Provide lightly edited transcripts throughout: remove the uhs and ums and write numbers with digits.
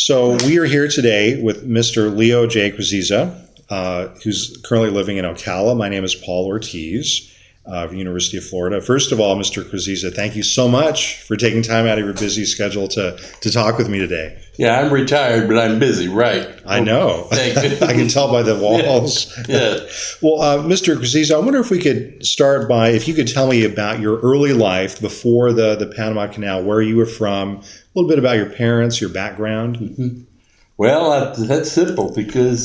So we are here today with Mr. Leo J. Kraziza, who's currently living in Ocala. My name is Paul Ortiz of University of Florida. First of all, Mr. Kraziza, thank you so much for taking time out of your busy schedule to talk with me today. Yeah, I'm retired, but I'm busy, right? I know. Thank you. I can tell by the walls. Yeah. Well, Mr. Kraziza, I wonder if we could start by, if you could tell me about your early life before the Panama Canal, where you were from, a little bit about your parents, your background. Mm-hmm. Well, that's simple because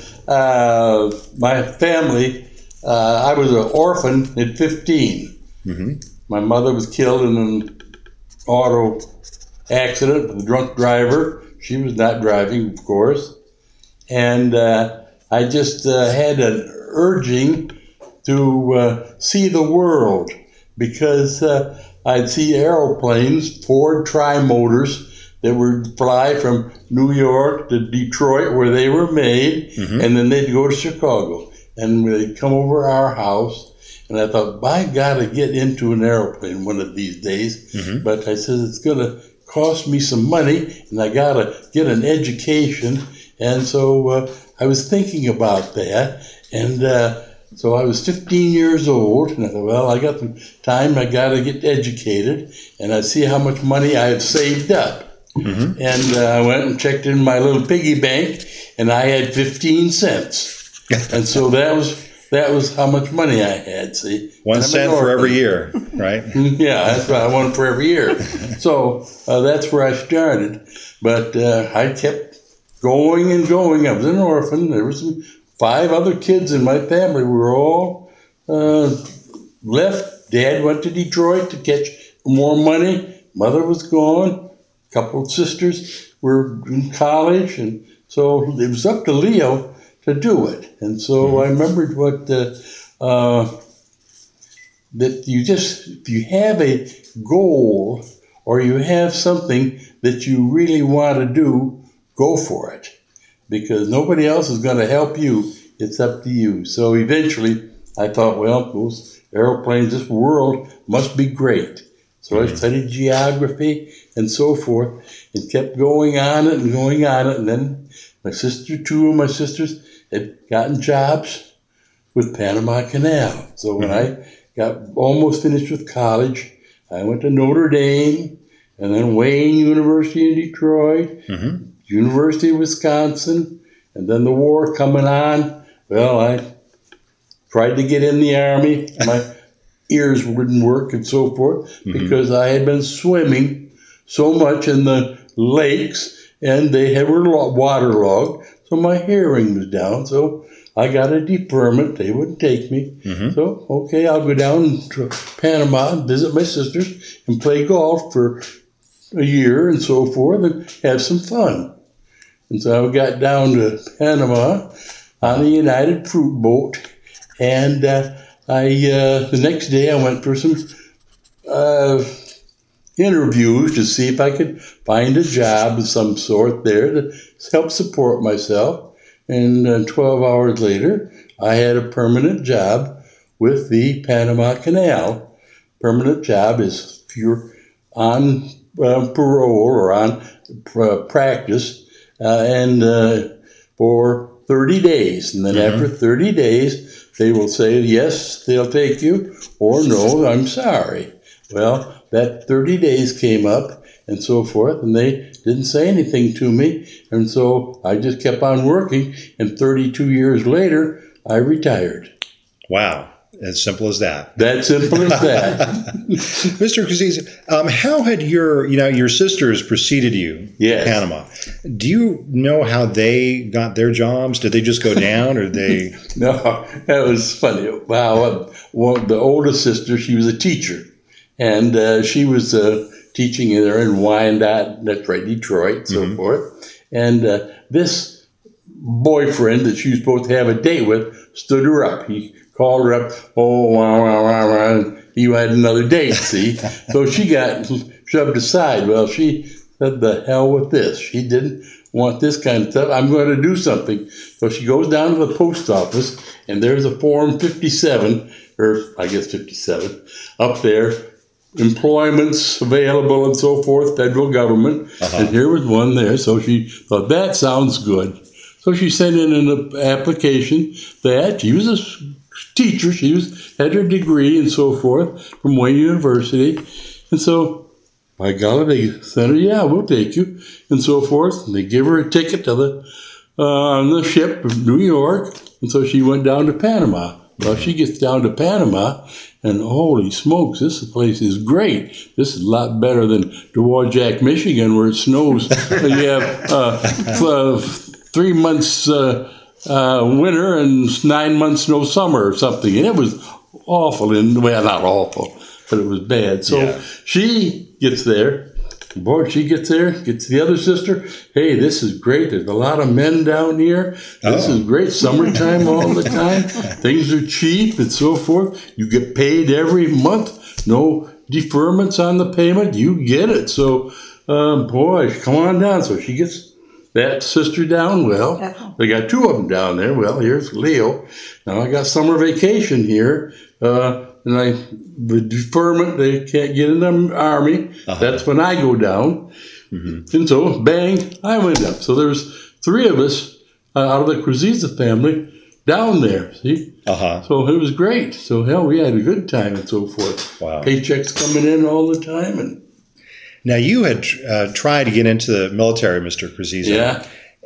my family, I was an orphan at 15. Mm-hmm. My mother was killed in an auto accident with a drunk driver. She was not driving, of course. And I just had an urging to see the world because I'd see aeroplanes, Ford Tri-Motors, that would fly from New York to Detroit where they were made, mm-hmm. and then they'd go to Chicago. And they'd come over our house, and I thought, by God, I get into an airplane one of these days. Mm-hmm. But I said, it's going to cost me some money, and I got to get an education. And so I was thinking about that, and so I was 15 years old, and I thought, well, I got some time, I got to get educated, and I see how much money I had saved up. Mm-hmm. And I went and checked in my little piggy bank, and I had 15 cents. And so that was how much money I had, see. 1 cent for every year, right? Yeah, that's what I wanted for every year. So that's where I started. But I kept going and going. I was an orphan. There was 5 other kids in my family. We were all left. Dad went to Detroit to catch more money. Mother was gone. A couple of sisters were in college. And so it was up to Leo to do it. And so I remembered what that if you have a goal or you have something that you really want to do, go for it. Because nobody else is going to help you. It's up to you. So eventually I thought, well, those airplanes, this world must be great. So I studied geography and so forth and kept going on it and going on it. And then two of my sisters had gotten jobs with Panama Canal. So when I got almost finished with college, I went to Notre Dame and then Wayne University in Detroit, University of Wisconsin, and then the war coming on. Well, I tried to get in the Army. My ears wouldn't work and so forth because I had been swimming so much in the lakes and they were waterlogged, so my hearing was down. So I got a deferment. They wouldn't take me. So, okay, I'll go down to Panama and visit my sisters and play golf for a year and so forth and have some fun. And so I got down to Panama on a United Fruit boat, and the next day I went for some interviews to see if I could find a job of some sort there to help support myself. And 12 hours later, I had a permanent job with the Panama Canal. Permanent job is if you're on parole or on practice and for 30 days. And then after 30 days, they will say, yes, they'll take you, or no, I'm sorry. Well, that 30 days came up and so forth, and they didn't say anything to me. And so I just kept on working, and 32 years later, I retired. Wow. As simple as that. That simple as that. Mr. Kraziza, how had your sisters preceded you to Panama? Do you know how they got their jobs? Did they just go down, or they? No, that was funny. Wow, the oldest sister, she was a teacher, and she was teaching there in Wyandotte, that's right, Detroit, and so forth. And this boyfriend that she was supposed to have a date with stood her up. He called her up, and he had another date, see? So she got shoved aside. Well, she said, the hell with this. She didn't want this kind of stuff. I'm going to do something. So she goes down to the post office, and there's a Form 57, or I guess 57, up there employments available and so forth, federal government. And here was one there. So she thought, that sounds good. So she sent in an application that she was a teacher. She had her degree and so forth from Wayne University. And so, by golly, they sent her, yeah, we'll take you, and so forth. And they give her a ticket to on the ship from New York. And so she went down to Panama. Well, she gets down to Panama, and holy smokes, this place is great. This is a lot better than Dowagiac, Michigan, where it snows. You have 3 months winter and 9 months no summer or something. And it was awful. Well, not awful, but it was bad. So she gets there. Boy, she gets there, gets the other sister. Hey, this is great. There's a lot of men down here. This is great. Summertime all the time. Things are cheap and so forth. You get paid every month. No deferments on the payment. You get it. So, boy, come on down. So she gets that sister down. Well, they got two of them down there. Well, here's Leo. Now I got summer vacation here. And the deferment, they can't get in the Army. That's when I go down. And so, bang, I went up. So there's three of us out of the Krasiza family down there, see? So it was great. So, hell, we had a good time and so forth. Wow. Paychecks coming in all the time. And now, you had tried to get into the military, Mr. Krasiza. Yeah.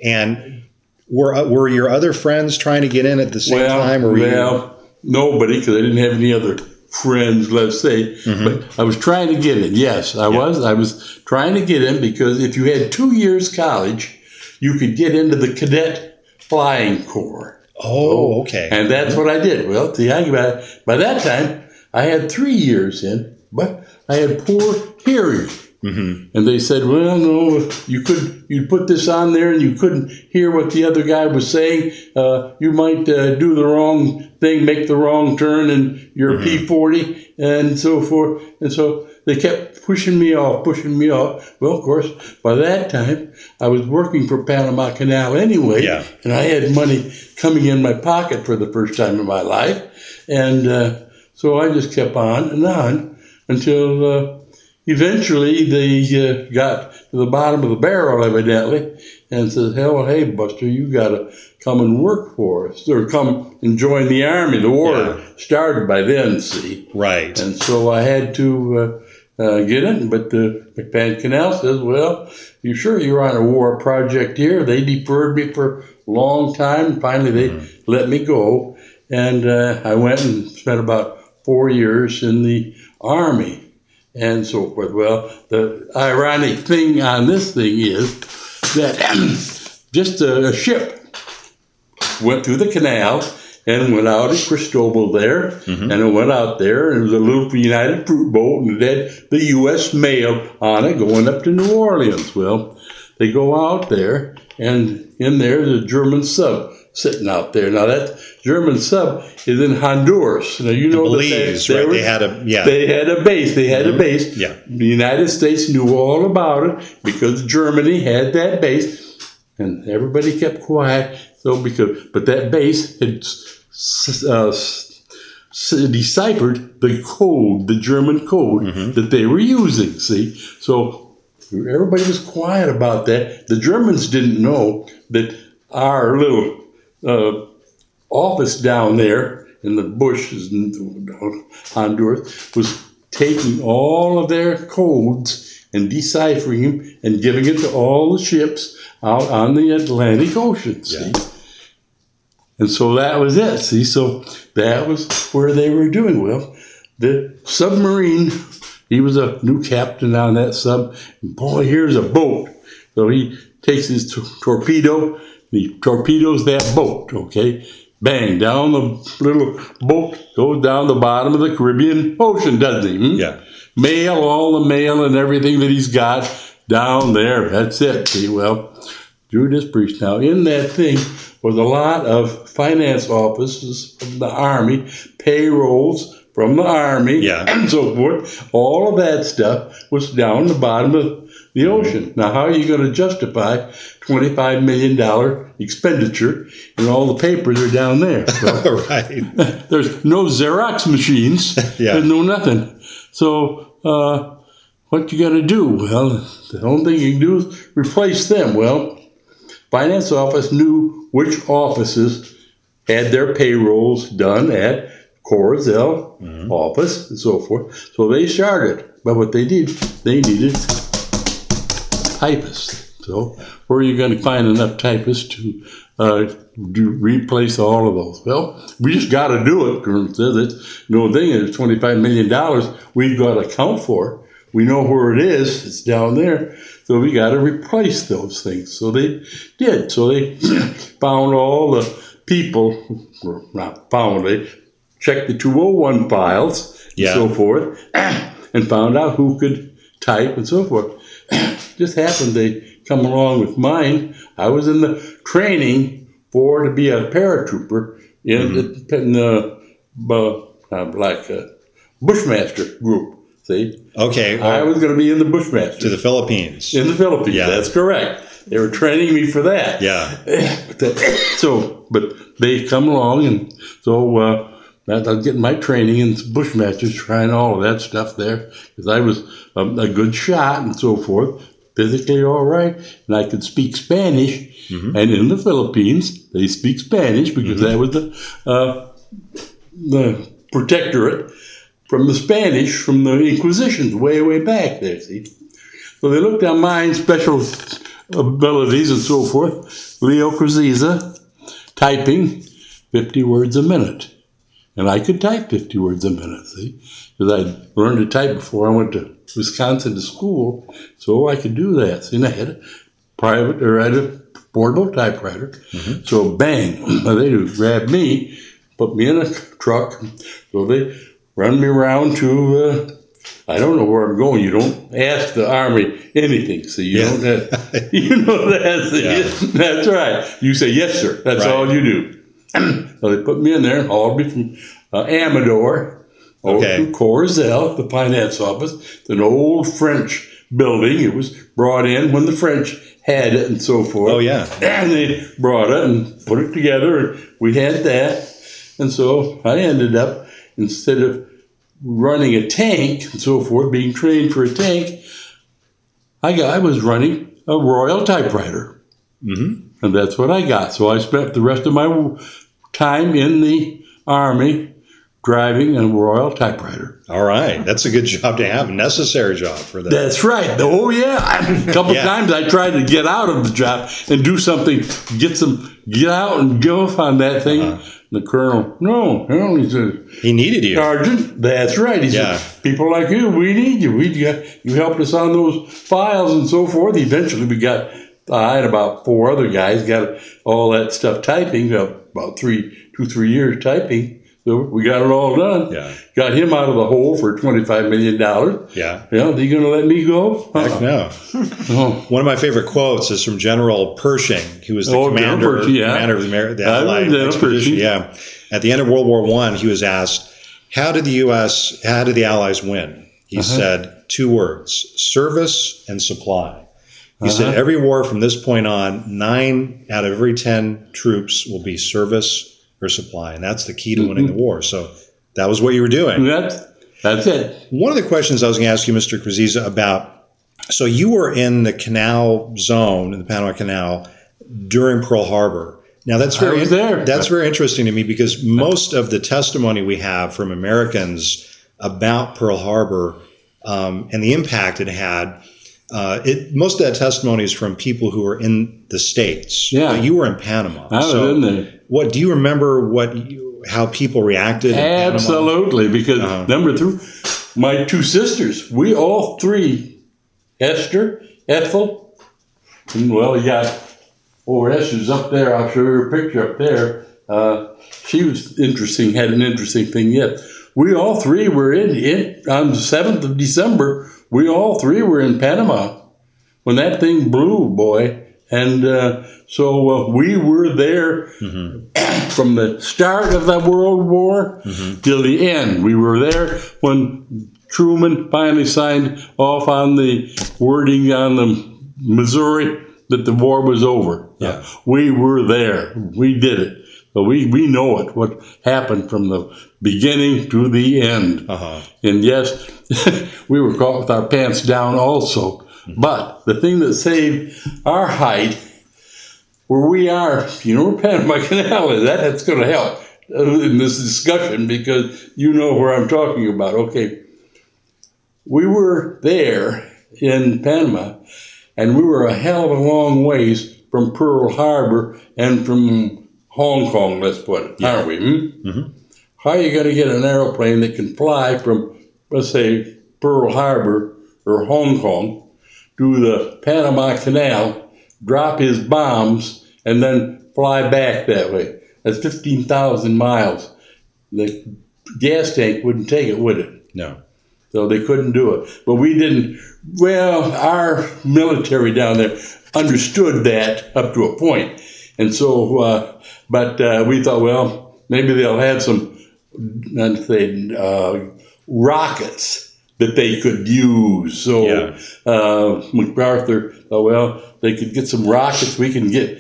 And were your other friends trying to get in at the same time? Or were you... Nobody, because I didn't have any other friends, let's say. But I was trying to get in. Yes, I was. I was trying to get in because if you had 2 years college, you could get into the cadet flying corps. Oh, okay. And that's what I did. Well, see, by that time, I had 3 years in, but I had poor hearing. And they said, well, no, you'd put this on there and you couldn't hear what the other guy was saying. You might do the wrong thing, make the wrong turn, and you're P40 and so forth. And so they kept pushing me off. Well, of course, by that time, I was working for Panama Canal anyway. And I had money coming in my pocket for the first time in my life. And so I just kept on and on until... eventually, they got to the bottom of the barrel, evidently, and said, hey, Buster, you got to come and work for us, or come and join the Army. The war started by then, see? Right. And so I had to get in, but the McMahon Canal says, well, you sure you're on a war project here? They deferred me for a long time. Finally, they let me go, and I went and spent about 4 years in the Army. And so forth. Well, the ironic thing on this thing is that just a ship went through the canal and went out at Cristobal there, and it went out there, and it was a little United Fruit boat, and it had the U.S. mail on it going up to New Orleans. Well, they go out there, and in there, there's a German sub sitting out there. Now, that German sub is in Honduras. Now, you know Belize, right? They had a base. They had a base. Yeah. The United States knew all about it because Germany had that base, and everybody kept quiet. But that base had deciphered the code, the German code that they were using. See, so everybody was quiet about that. The Germans didn't know that our little office down there in the bushes in Honduras was taking all of their codes and deciphering them and giving it to all the ships out on the Atlantic Ocean, see? And so that was it, see? So that was where they were doing. Well, the submarine, he was a new captain on that sub. And boy, here's a boat. So he takes his torpedo, he torpedoes that boat, okay? Bang, down the little boat, goes down the bottom of the Caribbean Ocean, doesn't he? Yeah. Mail, all the mail and everything that he's got down there. That's it, see? Well, Judas Priest. Now, in that thing was a lot of finance offices from the Army, payrolls from the Army, and so forth. All of that stuff was down the bottom of the ocean. Now, how are you going to justify $25 million expenditure and all the papers are down there? Well, right. There's no Xerox machines. There's no nothing. So what you got to do? Well, the only thing you can do is replace them. Well, finance office knew which offices had their payrolls done at Corazell office and so forth. So they started. But what they did, they needed typists. So where are you going to find enough typists to replace all of those? Well, we just got to do it. Colonel says it's no thing. There's $25 million we've got to account for. We know where it is. It's down there. So we got to replace those things. So they did. So they found all the people, or not found, they checked the 201 files and so forth, and found out who could type and so forth. Just happened they come along with mine. I was in the training to be a paratrooper in the Bushmaster group. See? Okay. I was going to be in the Bushmaster. To the Philippines. In the Philippines, that's correct. They were training me for that. Yeah. But they come along, and so I was getting my training in Bushmasters, trying all of that stuff there, because I was a good shot and so forth, physically all right, and I could speak Spanish. And in the Philippines, they speak Spanish because that was the protectorate from the Spanish, from the Inquisitions, way back there, see. So they looked at my special abilities and so forth. Leo Cruziza, typing 50 words a minute. And I could type 50 words a minute, see, because I learned to type before I went to Wisconsin to school, so I could do that. See, and I had a portable typewriter. So bang, they grabbed me, put me in a truck, so they run me around to, I don't know where I'm going. You don't ask the Army anything, so you don't have, you know that. So that's right. You say, yes, sir. That's all you do. So they put me in there, hauled me from Amador over to Corazell, the finance office. It's an old French building. It was brought in when the French had it and so forth. Oh, yeah. And they brought it and put it together, and we had that. And so I ended up, instead of running a tank and so forth, being trained for a tank, I was running a Royal typewriter. And that's what I got. So I spent the rest of my time in the Army driving a Royal typewriter. All right. That's a good job to have, a necessary job for that. That's right. Oh, yeah. A couple times I tried to get out of the job and do something, get out and go off on that thing. The colonel, no, he said, he needed you. Sergeant, that's right. He said, people like you, we need you. You helped us on those files and so forth. Eventually we got, I had about 4 other guys, got all that stuff typing, about 3 years typing. So we got it all done. Got him out of the hole for $25 million. Yeah. Are you going to let me go? Heck no. One of my favorite quotes is from General Pershing, who was the commander of the Allied expedition. At the end of World War I, he was asked, how did the Allies win? He said 2 words, service and supply. He said every war from this point on, 9 out of every 10 troops will be service or supply, and that's the key to winning the war. So that was what you were doing. That's it. One of the questions I was going to ask you, Mr. Cruziza, about, so you were in the canal zone, in the Panama Canal, during Pearl Harbor. Now that's very interesting to me, because most of the testimony we have from Americans about Pearl Harbor and the impact it had, most of that testimony is from people who were in the States. You were in Panama. I was in there. What do you remember? How people reacted? Absolutely, because number 2, my 2 sisters, we all 3, Esther, Ethel, and you got Esther's up there. I'll show you her picture up there. She was interesting. Had an interesting thing yet. We all 3 were in on the 7th of December. We all 3 were in Panama when that thing blew, boy. And so we were there from the start of that World War till the end. We were there when Truman finally signed off on the wording on the Missouri that the war was over. We were there. We did it. So we know it, what happened from the beginning to the end. And yes, we were caught with our pants down also. But the thing that saved our height, where we are, you know where Panama Canal is, that's going to help in this discussion because you know where I'm talking about. Okay, we were there in Panama, and we were a hell of a long ways from Pearl Harbor and from Hong Kong, let's put it, aren't we? How are you going to get an airplane that can fly from, let's say, Pearl Harbor or Hong Kong to the Panama Canal, drop his bombs, and then fly back that way? That's 15,000 miles. The gas tank wouldn't take it, would it? No. So they couldn't do it. But we didn't, well, our military down there understood that up to a point. And so, but we thought, well, maybe they'll have some rockets that they could use. So MacArthur thought, well, they could get some rockets. We can get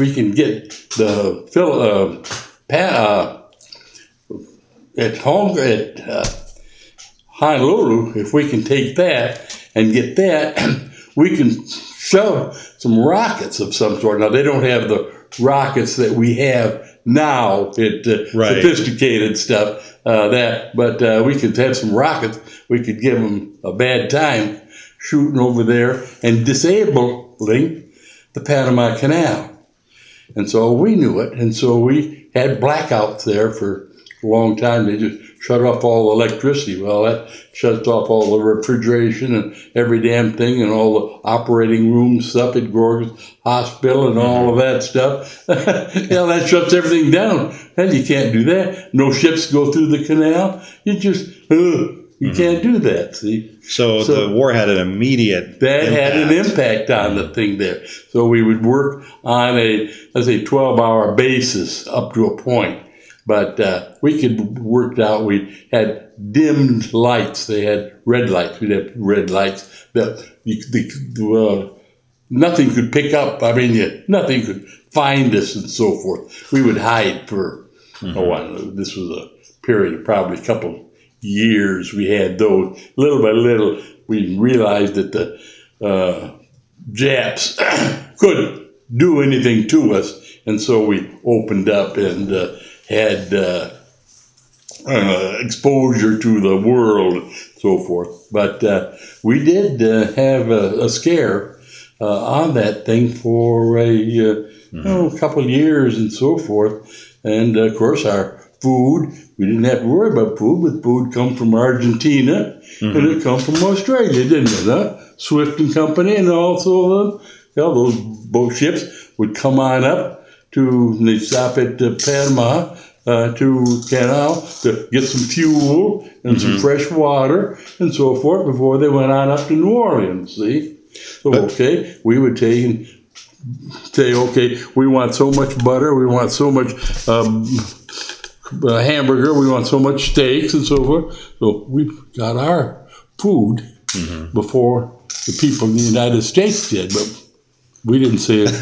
the at Honolulu, if we can take that and get that, we can shove some rockets of some sort. Now, they don't have the rockets that we have now, sophisticated stuff, but we could have some rockets. We could give them a bad time shooting over there and disabling the Panama Canal. And so we knew it, and so we had blackouts there for a long time. They just shut off all the electricity. Well, that shuts off all the refrigeration and every damn thing and all the operating room stuff at Gorgas Hospital and all of that stuff. That shuts everything down. And you can't do that. No ships go through the canal. You just, you can't do that, see? So the war had an immediate impact. Had an impact on the thing there. So we would work on a, let's say, 12-hour basis up to a point. But we could work out. We had dimmed lights. They had red lights. We'd have red lights that nothing could pick up. I mean, nothing could find us and so forth. We would hide for, this was a period of probably a couple years. We had those. Little by little, we realized that the Japs couldn't do anything to us. And so we opened up and had exposure to the world, so forth. But we did have a scare on that thing for a couple of years and so forth. And, of course, our food, we didn't have to worry about food, but food come from Argentina, and it come from Australia, didn't it? Huh? Swift and Company, and also those boat ships would come on up they stop at Panama to Canal to get some fuel and some fresh water and so forth before they went on up to New Orleans, see? So, we would take and say, okay, we want so much butter, we want so much hamburger, we want so much steaks and so forth. So we got our food before the people in the United States did, but we didn't say it.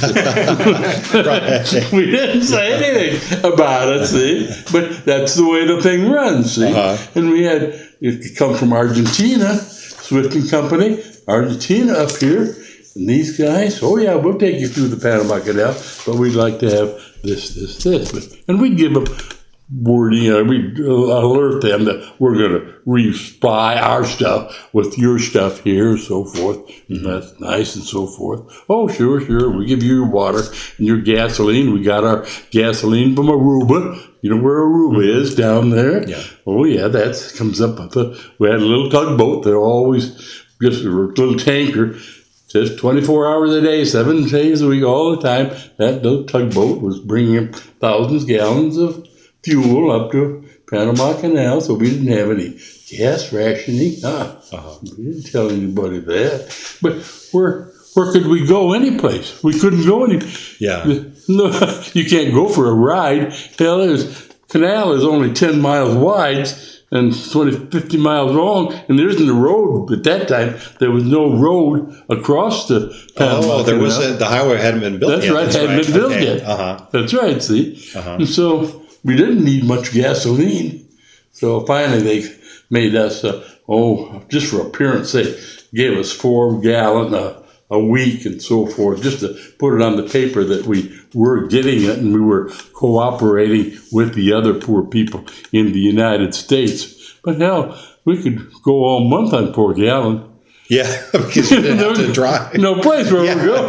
We didn't say anything about it, see? But that's the way the thing runs, see? And we had, it come from Argentina, Swift and Company, Argentina up here, and these guys, oh yeah, we'll take you through the Panama Canal, but we'd like to have this. And we'd give them wording, we'd alert them that we're going to resupply our stuff with your stuff here and so forth. And that's nice and so forth. Oh, sure. We give you your water and your gasoline. We got our gasoline from Aruba. You know where Aruba is down there? Yeah. Oh, yeah, that comes up with we had a little tugboat. They're always just a little tanker. Just 24 hours a day, 7 days a week, all the time. That little tugboat was bringing 1,000 gallons of fuel up to Panama Canal, so we didn't have any gas rationing. We didn't tell anybody that. But where could we go any place? We couldn't go any. Yeah. No, you can't go for a ride. Hell, this canal is only 10 miles wide and 50 miles long, and there isn't a road at that time. There was no road across the Panama Canal. The highway hadn't been built yet. That's right, hadn't been built yet. That's right, see? And so we didn't need much gasoline. So finally they made us just for appearance sake, gave us 4 gallon a week and so forth, just to put it on the paper that we were getting it and we were cooperating with the other poor people in the United States. But hell, we could go all month on 4 gallon. Yeah, because you didn't have to drive. No place where we go.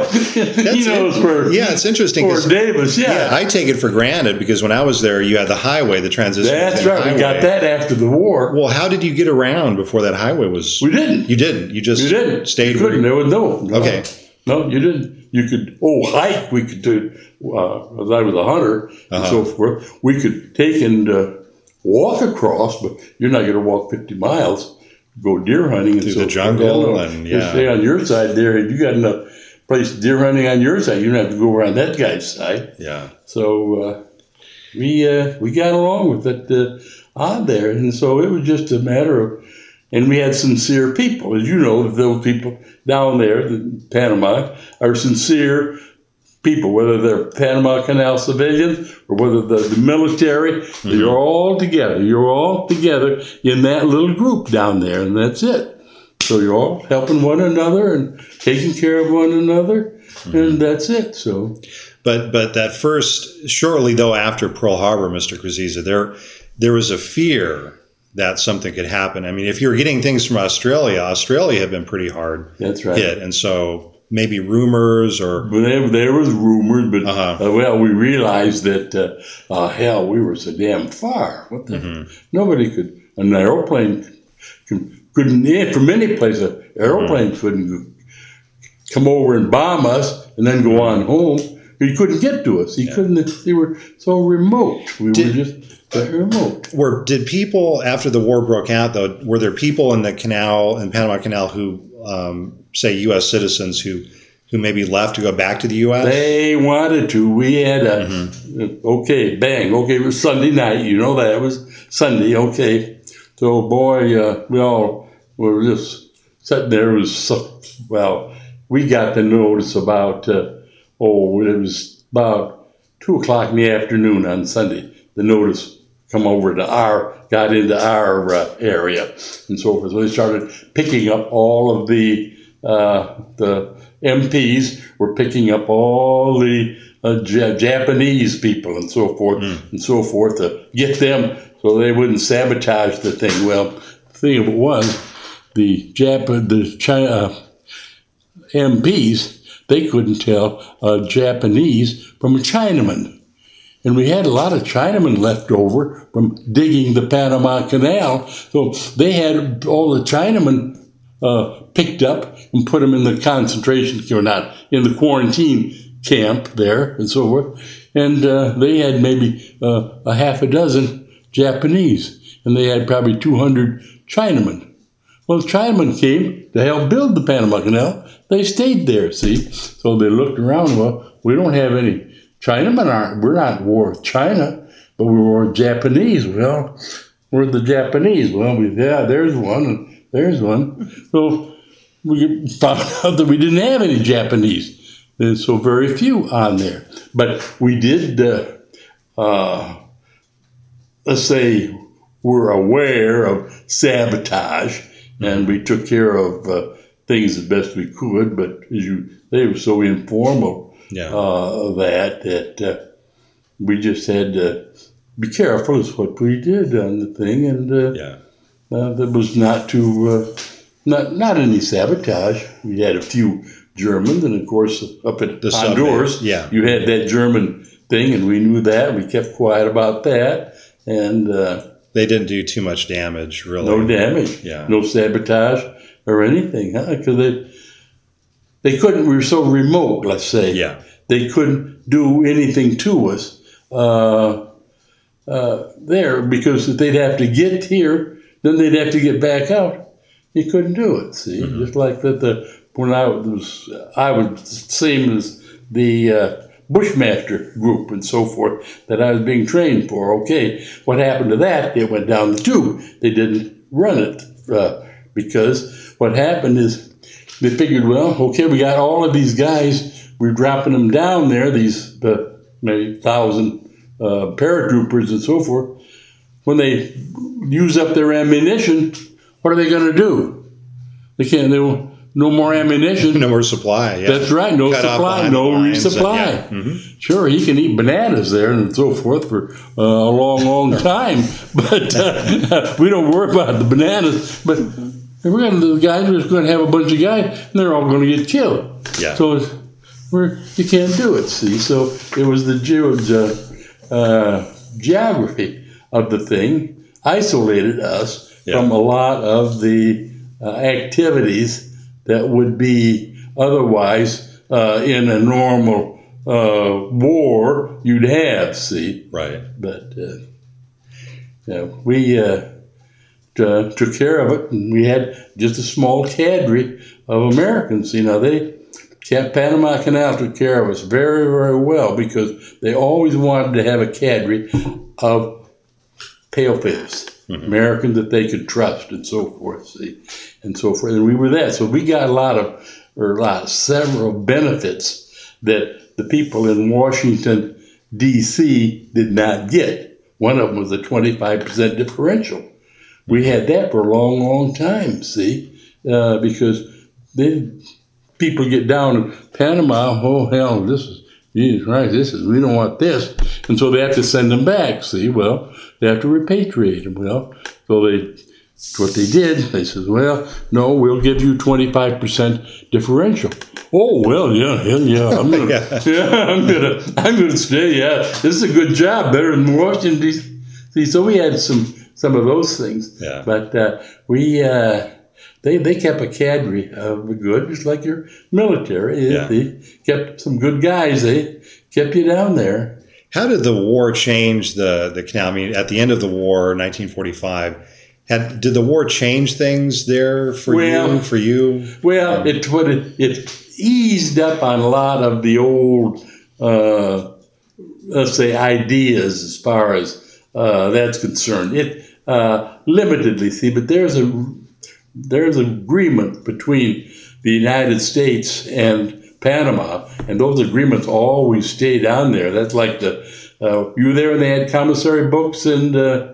It's interesting. For Davis, I take it for granted because when I was there, you had the highway, the transition. That's right. Highway. We got that after the war. Well, how did you get around before that highway was? We didn't. You didn't. You just stayed. You couldn't. There was no. Okay. No, you didn't. You could hike. We could do. As I was a hunter and so forth, we could take and walk across, but you're not going to walk 50 miles. Go deer hunting and through the jungle and you stay on your side there. If you got enough place deer hunting on your side, you don't have to go around that guy's side. Yeah. So we got along with it on there, and so it was just a matter of, and we had sincere people, as you know, those people down there in Panama are sincere people, whether they're Panama Canal civilians or whether the military, you're all together. You're all together in that little group down there, and that's it. So you're all helping one another and taking care of one another, and that's it. So, but that first, shortly though after Pearl Harbor, Mr. Kruziza, there was a fear that something could happen. I mean, if you're getting things from Australia had been pretty hard hit, and so. Maybe rumors or... There was rumors, but, we realized that, hell, we were so damn far. What the... Nobody could... An airplane couldn't... From any place, an airplane couldn't come over and bomb us and then go on home. He couldn't get to us. He couldn't... They were so remote. We were just very remote. Did people, after the war broke out, though, were there people in the canal, in Panama Canal, who... say U.S. citizens who maybe left to go back to the U.S.? They wanted to. We had it was Sunday night. You know that. It was Sunday, okay. So, boy, we all were just sitting there. We got the notice about, it was about 2 o'clock in the afternoon on Sunday. The notice come over to got into our area and so forth. So they started picking up all of the MPs were picking up all the Japanese people and so forth to get them so they wouldn't sabotage the thing. Well, the thing of it was the MPs, they couldn't tell a Japanese from a Chinaman. And we had a lot of Chinamen left over from digging the Panama Canal. So they had all the Chinamen picked up and put them in the concentration camp, or not, in the quarantine camp there and so forth. And they had maybe a half a dozen Japanese. And they had probably 200 Chinamen. Well, the Chinamen came to help build the Panama Canal. They stayed there, see? So they looked around, well, we don't have any Chinamen, we're not at war with China, but we were Japanese. Well, we're the Japanese. Well, there's one, and there's one. So we found out that we didn't have any Japanese. There's so very few on there. But we did, let's say, we're aware of sabotage, and we took care of things as best we could, but they were so informal that we just had to be careful is what we did on the thing, and there was not any sabotage. We had a few Germans, and of course up at the Honduras, you had that German thing, and we knew that. We kept quiet about that, and they didn't do too much damage, really. No damage, no sabotage or anything, because they couldn't. We were so remote, let's say. Yeah. They couldn't do anything to us there, because they'd have to get here, then they'd have to get back out. You couldn't do it. See, just like that. When I was same as the Bushmaster group and so forth that I was being trained for. Okay, what happened to that? It went down the tube. They didn't run it because what happened is they figured, well, okay, we got all of these guys. We're dropping them down there. These maybe 1,000 paratroopers and so forth. When they use up their ammunition, what are they going to do? They can't. They won't. No more ammunition. No more supply. Yeah. That's right. No supply. No resupply. Sure, he can eat bananas there and so forth for a long, long time. But we don't worry about the bananas. But the guys are just going to have a bunch of guys, and they're all going to get killed. Yeah. So you can't do it. See, so it was the geography of the thing isolated us from a lot of the activities that would be otherwise in a normal war you'd have, see. Right. But we took care of it, and we had just a small cadre of Americans. Panama Canal took care of us very, very well because they always wanted to have a cadre of pale-faced Americans that they could trust and so forth, see, and so forth. And we were that. So we got several benefits that the people in Washington, D.C. did not get. One of them was a 25% differential. We had that for a long, long time, see, because then people get down in Panama, oh, hell, Jesus Christ, we don't want this. And so they have to send them back, see. Well, they have to repatriate them. Well, so what they did, they said, well, no, we'll give you 25% differential. Oh, well, yeah, I'm gonna stay. Yeah, this is a good job, better than Washington D.C. So we had some of those things. Yeah. But they kept a cadre of good, just like your military. Yeah. They kept some good guys. They kept you down there. How did the war change the canal? I mean, at the end of the war, 1945, did the war change things there for you? Well, it eased up on a lot of the old, let's say, ideas as far as that's concerned. It limitedly, see, but there's agreement between the United States and Panama, and those agreements always stayed on there. That's like you were there when they had commissary books, and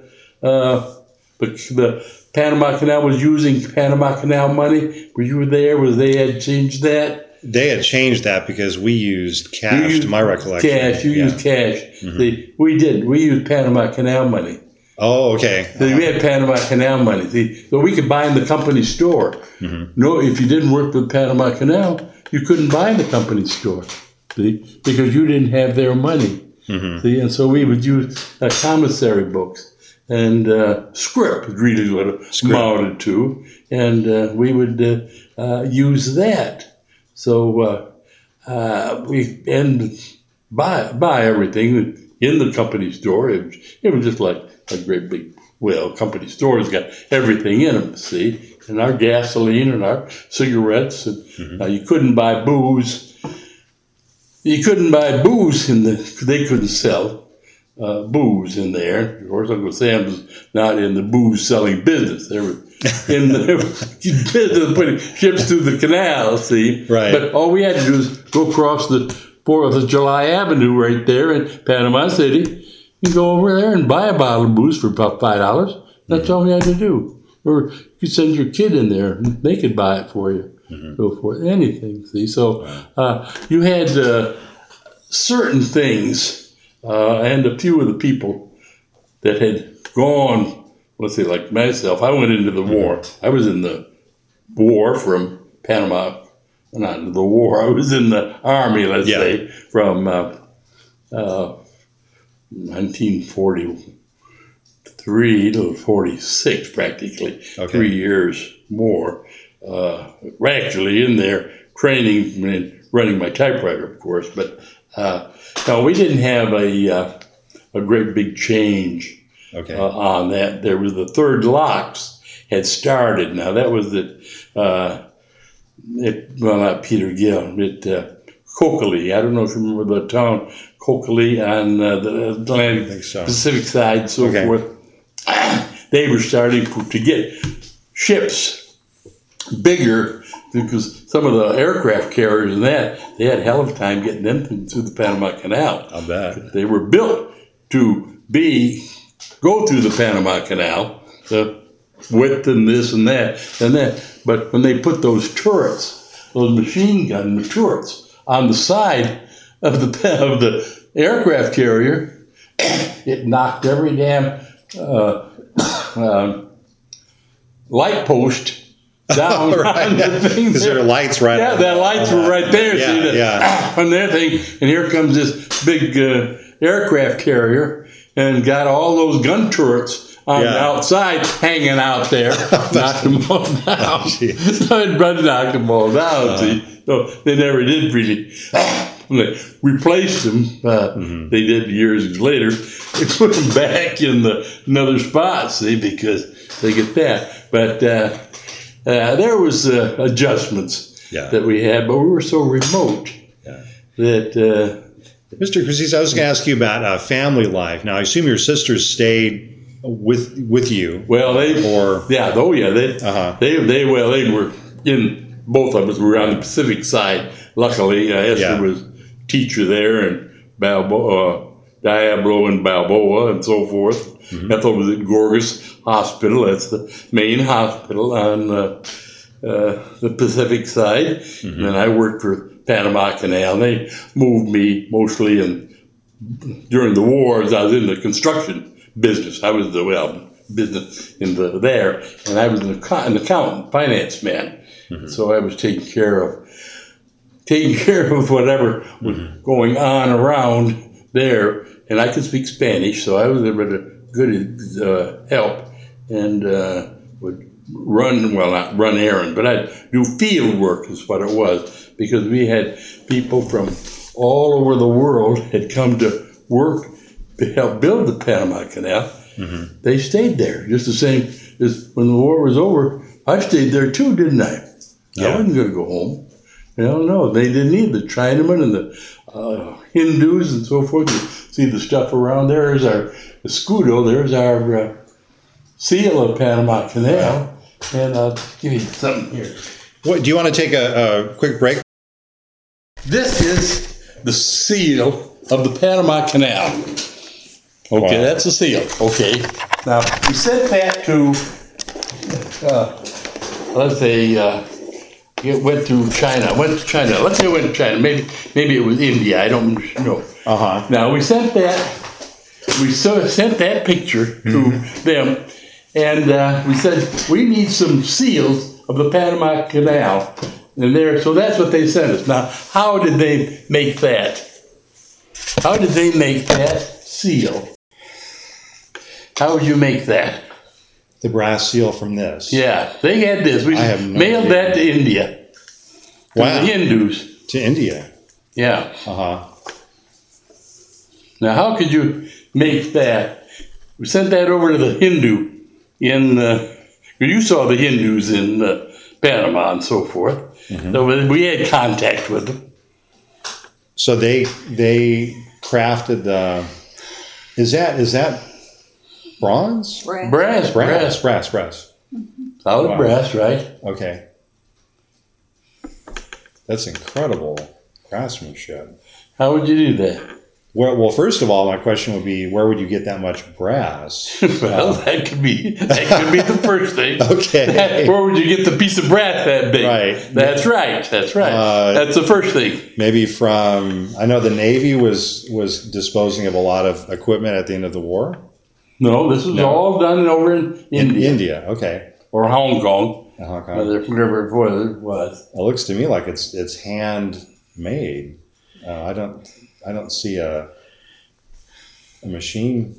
the Panama Canal was using Panama Canal money. Were you there? They had changed that? They had changed that because we used cash, to my recollection. Cash. You used cash. See, we didn't. We used Panama Canal money. Oh, okay. So we had Panama Canal money. See, so we could buy in the company store. No, if you didn't work with Panama Canal, you couldn't buy in the company store. See, because you didn't have their money. See, and so we would use commissary books. And script is really what it amounted to. And we would use that. So we buy everything in the company store. It was just like a great big, company stores got everything in them, see? And our gasoline and our cigarettes. And you couldn't buy booze. You couldn't buy booze they couldn't sell booze in there. Of course, Uncle Sam's not in the booze selling business. They were in the business putting ships through the canal, see? Right. But all we had to do is go across the 4th of July Avenue right there in Panama City. You go over there and buy a bottle of booze for about $5. That's all we had to do. Or you could send your kid in there and they could buy it for you. So forth. Anything, see? So you had certain things. And a few of the people that had gone, let's say like myself, I went into the war. I was in the war from Panama, not in the war, I was in the army, let's say, from 1943 to 46 practically, 3 years more. We're actually in there training and running my typewriter, of course, but no, we didn't have a great big change on that. There was the third locks had started. Now that was not Peter Gill, Cocally. I don't know if you remember the town Cocally on the Atlantic Pacific side, so forth. They were starting to get ships bigger. Because some of the aircraft carriers and they had a hell of a time getting them through the Panama Canal. I'll bet. They were built to go through the Panama Canal. The width and this and that and that. But when they put those turrets, those machine gun turrets on the side of the aircraft carrier, it knocked every damn light post down on the thing. Because there are lights right. Yeah, the lights were right there. On their thing, and here comes this big aircraft carrier, and got all those gun turrets on the outside hanging out there. Knocked them all down. Knocked them all down. See, so they never did really. They replaced them. They did years later. They put them back in another spot. See, because they get that. But there was adjustments that we had, but we were so remote that. Mr. Cruziza, I was going to ask you about family life. Now, I assume your sisters stayed with you. Well, they were in. Both of us were on the Pacific side. Luckily, Esther was teacher there, and Diablo and Balboa and so forth. Ethel was at Gorgas Hospital. That's the main hospital on the Pacific side. And then I worked for Panama Canal. They moved me mostly during the wars. I was in the construction business. I was the business there, and I was an accountant, finance man. So I was taking care of whatever was going on around there, and I could speak Spanish, so I was able to good help and would not run errands, but I'd do field work is what it was, because we had people from all over the world had come to work to help build the Panama Canal. They stayed there just the same as when the war was over. I stayed there too, didn't I? I wasn't going to go home. No, they didn't either. The Chinamen and the Hindus and so forth. You see the stuff around there. There's our escudo. There's our seal of Panama Canal. And I'll give you something here. What, do you want to take a quick break? This is the seal of the Panama Canal. Okay, that's the seal. Okay. Now, we sent that to, let's say, it went to China. Let's say it went to China. Maybe it was India. I don't know. Now, we sent that picture to them, and we said, we need some seals of the Panama Canal. And so that's what they sent us. Now, how did they make that? How did they make that seal? How would you make that? The brass seal from this. Yeah, they had this. We mailed that to India. To the Hindus. To India. Yeah. Now, how could you make that? We sent that over to the Hindu you saw the Hindus in Panama and so forth. So we had contact with them. So they crafted the. Is that bronze? Brass. Solid brass, right? Okay. That's incredible craftsmanship. How would you do that? Well, first of all, my question would be, where would you get that much brass? Well, that could be the first thing. Okay. Where would you get the piece of brass that big? Right. That's right. That's the first thing. Maybe I know the Navy was disposing of a lot of equipment at the end of the war. No, this was all done over in India. India, okay. Or Hong Kong. Whatever it was. It looks to me like it's handmade. I don't see a machine.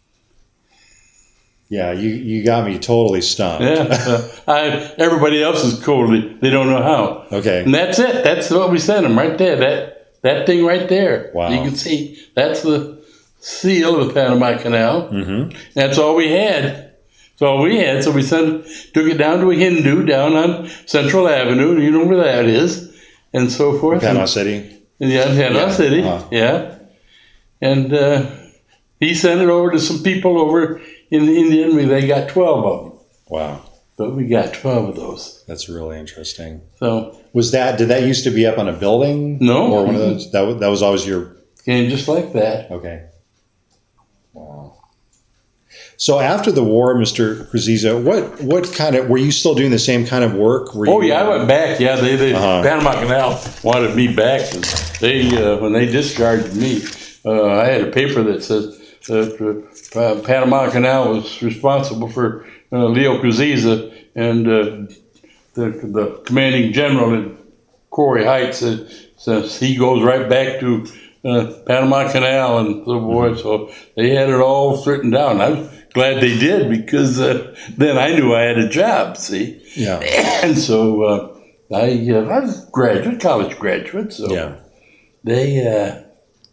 Yeah, you got me totally stumped. Yeah, everybody else is totally. They don't know how. Okay, and that's it. That's what we sent them right there. That thing right there. Wow. You can see that's the seal of the Panama Canal. That's all we had. So we took it down to a Hindu down on Central Avenue. You know where that is, and so forth. Panama City. Yeah, Panama City. Yeah, and he sent it over to some people over in India, and they got 12 of them. Wow! But we got 12 of those. That's really interesting. So did that used to be up on a building? No, or one of those. That was always your. Came just like that. Okay. Wow. So after the war, Mr. Cruziza, what kind of, were you still doing the same kind of work? Oh yeah, I went back. Yeah, they Panama Canal wanted me back. They when they discharged me, I had a paper that says that Panama Canal was responsible for Leo Cruziza, and the commanding general at Quarry Heights says he goes right back to Panama Canal and so forth. So they had it all straightened out. And I was glad they did, because then I knew I had a job. See, Yeah. and so I was college graduate. So Yeah. they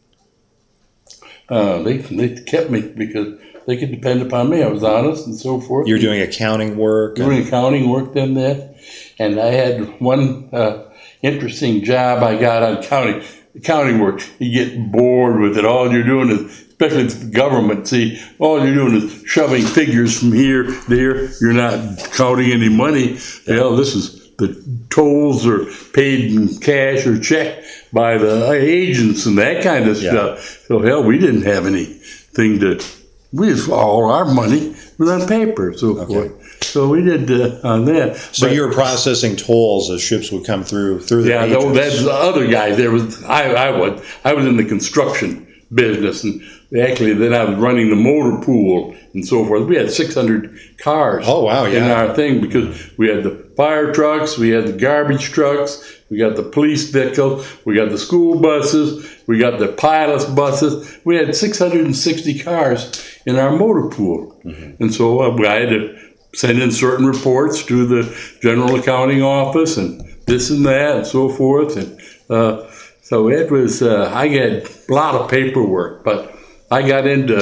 kept me because they could depend upon me. I was honest and so forth. You're doing accounting work. Doing accounting work then that. And I had one interesting job I got on accounting work. You get bored with it. All you're doing is, especially with the government, see, all you're doing is shoving figures from here to here. You're not counting any money. Hell, this is the tolls are paid in cash or check by the agents and that kind of stuff. So, hell, we didn't have anything all our money was on paper, so forth. So we did on that. So you were processing tolls as ships would come through the agents. That's the other guy. I was in the construction business, and actually then I was running the motor pool and so forth. We had 600 cars. Oh wow! Yeah. In our thing, because we had the fire trucks, we had the garbage trucks, we got the police vehicles, we got the school buses, we got the pilot's buses. We had 660 cars in our motor pool, and so I had to send in certain reports to the general accounting office and this and that and so forth. And so it was, I got a lot of paperwork, but I got into,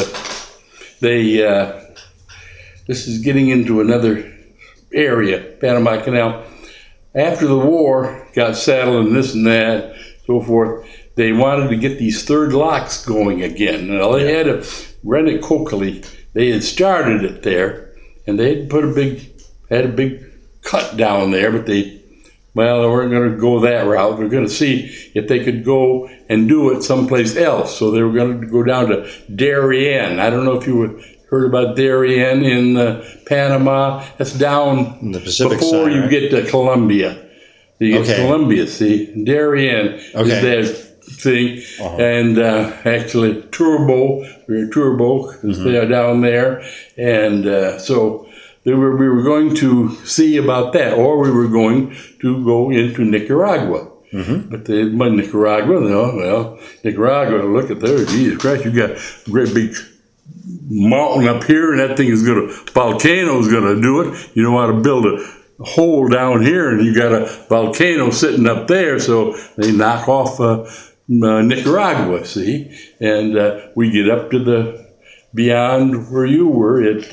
this is getting into another area, Panama Canal. After the war got settled and this and that, so forth, they wanted to get these third locks going again. Now, they had a Rennet Coakley. They had started it there. And they had a big cut down there, but they weren't going to go that route. They're going to see if they could go and do it someplace else. So they were going to go down to Darien. I don't know if you heard about Darien in Panama. That's down in the Pacific before side, you right? get to Colombia. You get Colombia, see. Darien is that thing. And actually Turbo, because they are down there. And so we were going to see about that, or we were going to go into Nicaragua. But Nicaragua, Nicaragua, look at there, Jesus Christ, you got a great big mountain up here, and that thing volcano is going to do it. You don't want to build a hole down here, and you got a volcano sitting up there, so they knock off Nicaragua, see? And we get up to beyond where you were at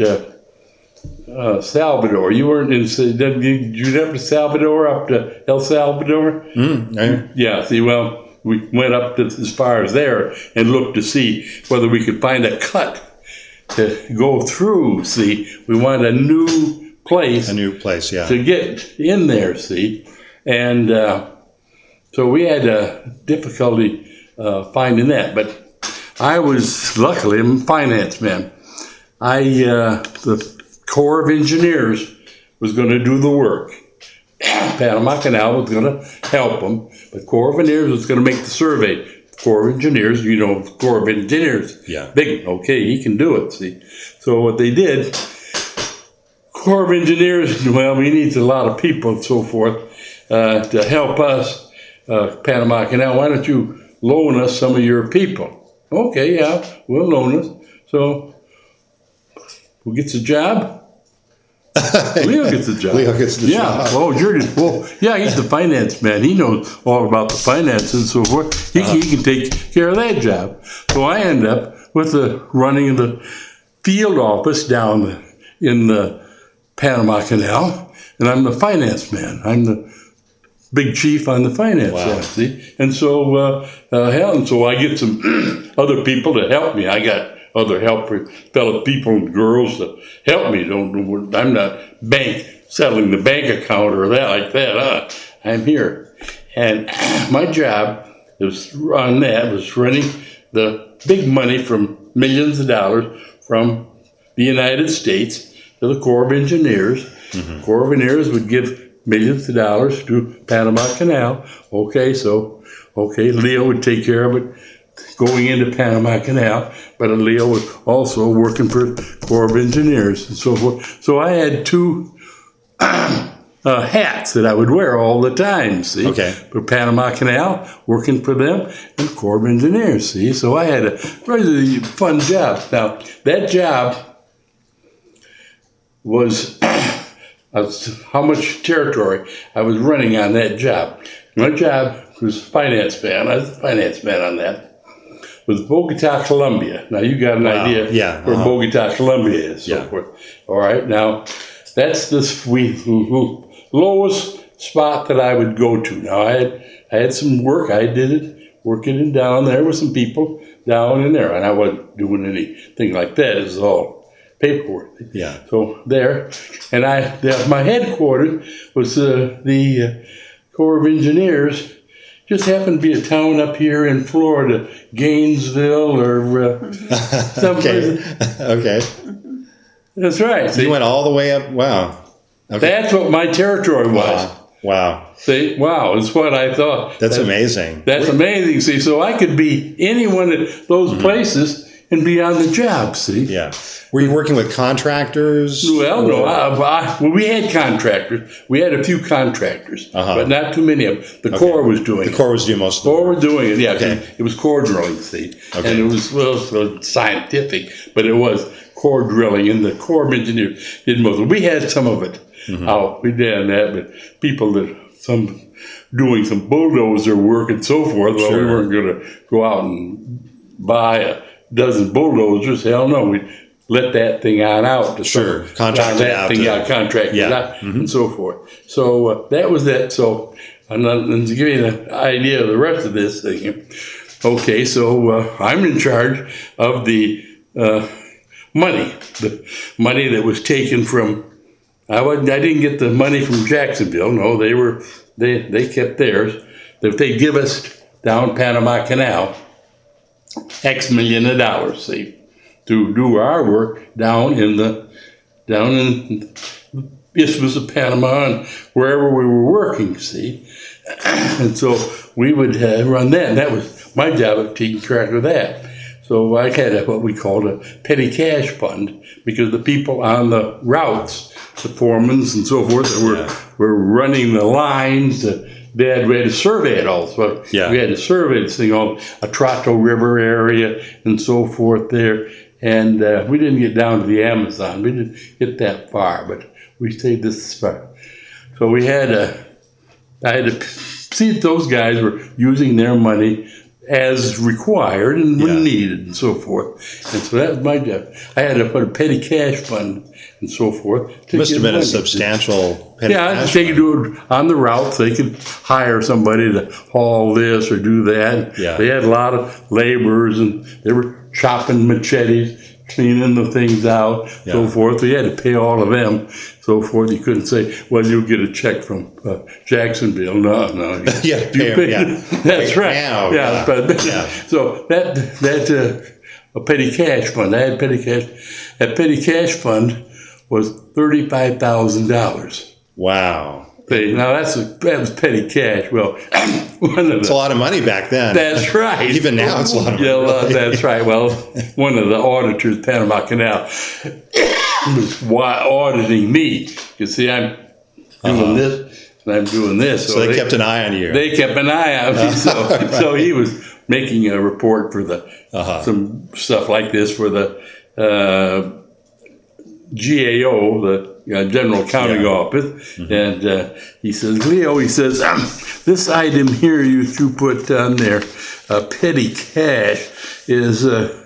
Salvador. You weren't in, did you get up to Salvador, up to El Salvador? Yeah, see, well, we went up as far as there and looked to see whether we could find a cut to go through, see? We wanted a new place. A new place, yeah. To get in there, see? And so we had difficulty finding that. But I was, luckily, I'm a finance man. The Corps of Engineers was going to do the work. Panama Canal was going to help them, but Corps of Engineers was going to make the survey. Corps of Engineers, Corps of Engineers. Yeah. Big, okay, he can do it, see. So what they did, Corps of Engineers, well, we need a lot of people and so forth to help us, Panama Canal. Why don't you loan us some of your people? Okay, yeah, we'll loan us. So who gets a job? Leo gets a job. Leo gets the job. He's the finance man. He knows all about the finances and so forth. He can take care of that job. So I end up with running the field office down in the Panama Canal, and I'm the finance man. I'm the big chief on the finance side, see? And so, so I get some other people to help me. I got other fellow people and girls to help me. I'm not settling the bank account or that like that. I'm here. And my job was running the big money from millions of dollars from the United States to the Corps of Engineers. Corps of Engineers would give millions of dollars to Panama Canal. Okay, Leo would take care of it going into Panama Canal, but Leo was also working for Corps of Engineers and so forth. So I had two hats that I would wear all the time, see? Okay. For Panama Canal, working for them, and Corps of Engineers, see? So I had a really fun job. Now, that job was how much territory I was running on that job. My job was finance man. I was a finance man on that. With Bogota, Colombia. Now, you got an idea where Bogota, Colombia is. So forth. All right. Now, that's the lowest spot that I would go to. Now, I had some work. I did it, working it down there with some people down in there. And I wasn't doing anything like that. It was all paperwork. Yeah. So there. And my headquarters was the Corps of Engineers. Just happened to be a town up here in Florida, Gainesville or someplace. Okay. That's right. So you went all the way up. Wow. Okay. That's what my territory was. Wow. See, wow, it's what I thought. That's amazing. That's amazing. See, so I could be any one of those places and be on the job. See. Yeah. Were you working with contractors? Well, no. We had contractors. We had a few contractors, but not too many of them. The Corps was doing it. The Corps was doing most of it. The Corps was doing it, yeah. Okay. It was core drilling, see. Okay. And it was scientific, but it was core drilling, and the Corps of Engineers did most of it. We had some of it out. We did that, but people that doing some bulldozer work and so forth, well, we weren't going to go out and buy a dozen bulldozers. Hell no. We'd let that thing on out. Contract it out. Contract it out, and so forth. So that was that. So, and to give you an idea of the rest of this thing, okay, so I'm in charge of the money that was taken from. I didn't get the money from Jacksonville. No, they kept theirs. That they give us down Panama Canal X million of dollars, see, to do our work down in Isthmus of Panama and wherever we were working, see. And so we would run that. And that was my job of taking care of that. So I had what we called a petty cash fund, because the people on the routes, the foremans and so forth, that were running the lines, we had to survey it also. We had to survey this thing on Atrato River area and so forth there. And we didn't get down to the Amazon. We didn't get that far, but we stayed this far. So I had to see if those guys were using their money as required and when needed and so forth. And so that was my job. I had to put a petty cash fund and so forth. It must have been a substantial petty cash fund. They could do it on the routes. They could hire somebody to haul this or do that. Yeah. They had a lot of laborers, and they were chopping machetes, cleaning the things out, so forth. We had to pay all of them, so forth. You couldn't say, well, you'll get a check from Jacksonville. No. You pay That's right. Now, So that a petty cash fund. I had petty cash. That petty cash fund was $35,000. Wow. Now that was petty cash. Well, it's a lot of money back then. That's right. Even now, it's a lot of money. Yeah, that's right. Well, one of the auditors, Panama Canal, was auditing me. You see, I'm doing this and I'm doing this. So they kept an eye on you. They kept an eye on me. So he was making a report for some stuff like this for the GAO, the General Accounting Office, and he says, Leo, this item here you put on there, petty cash, is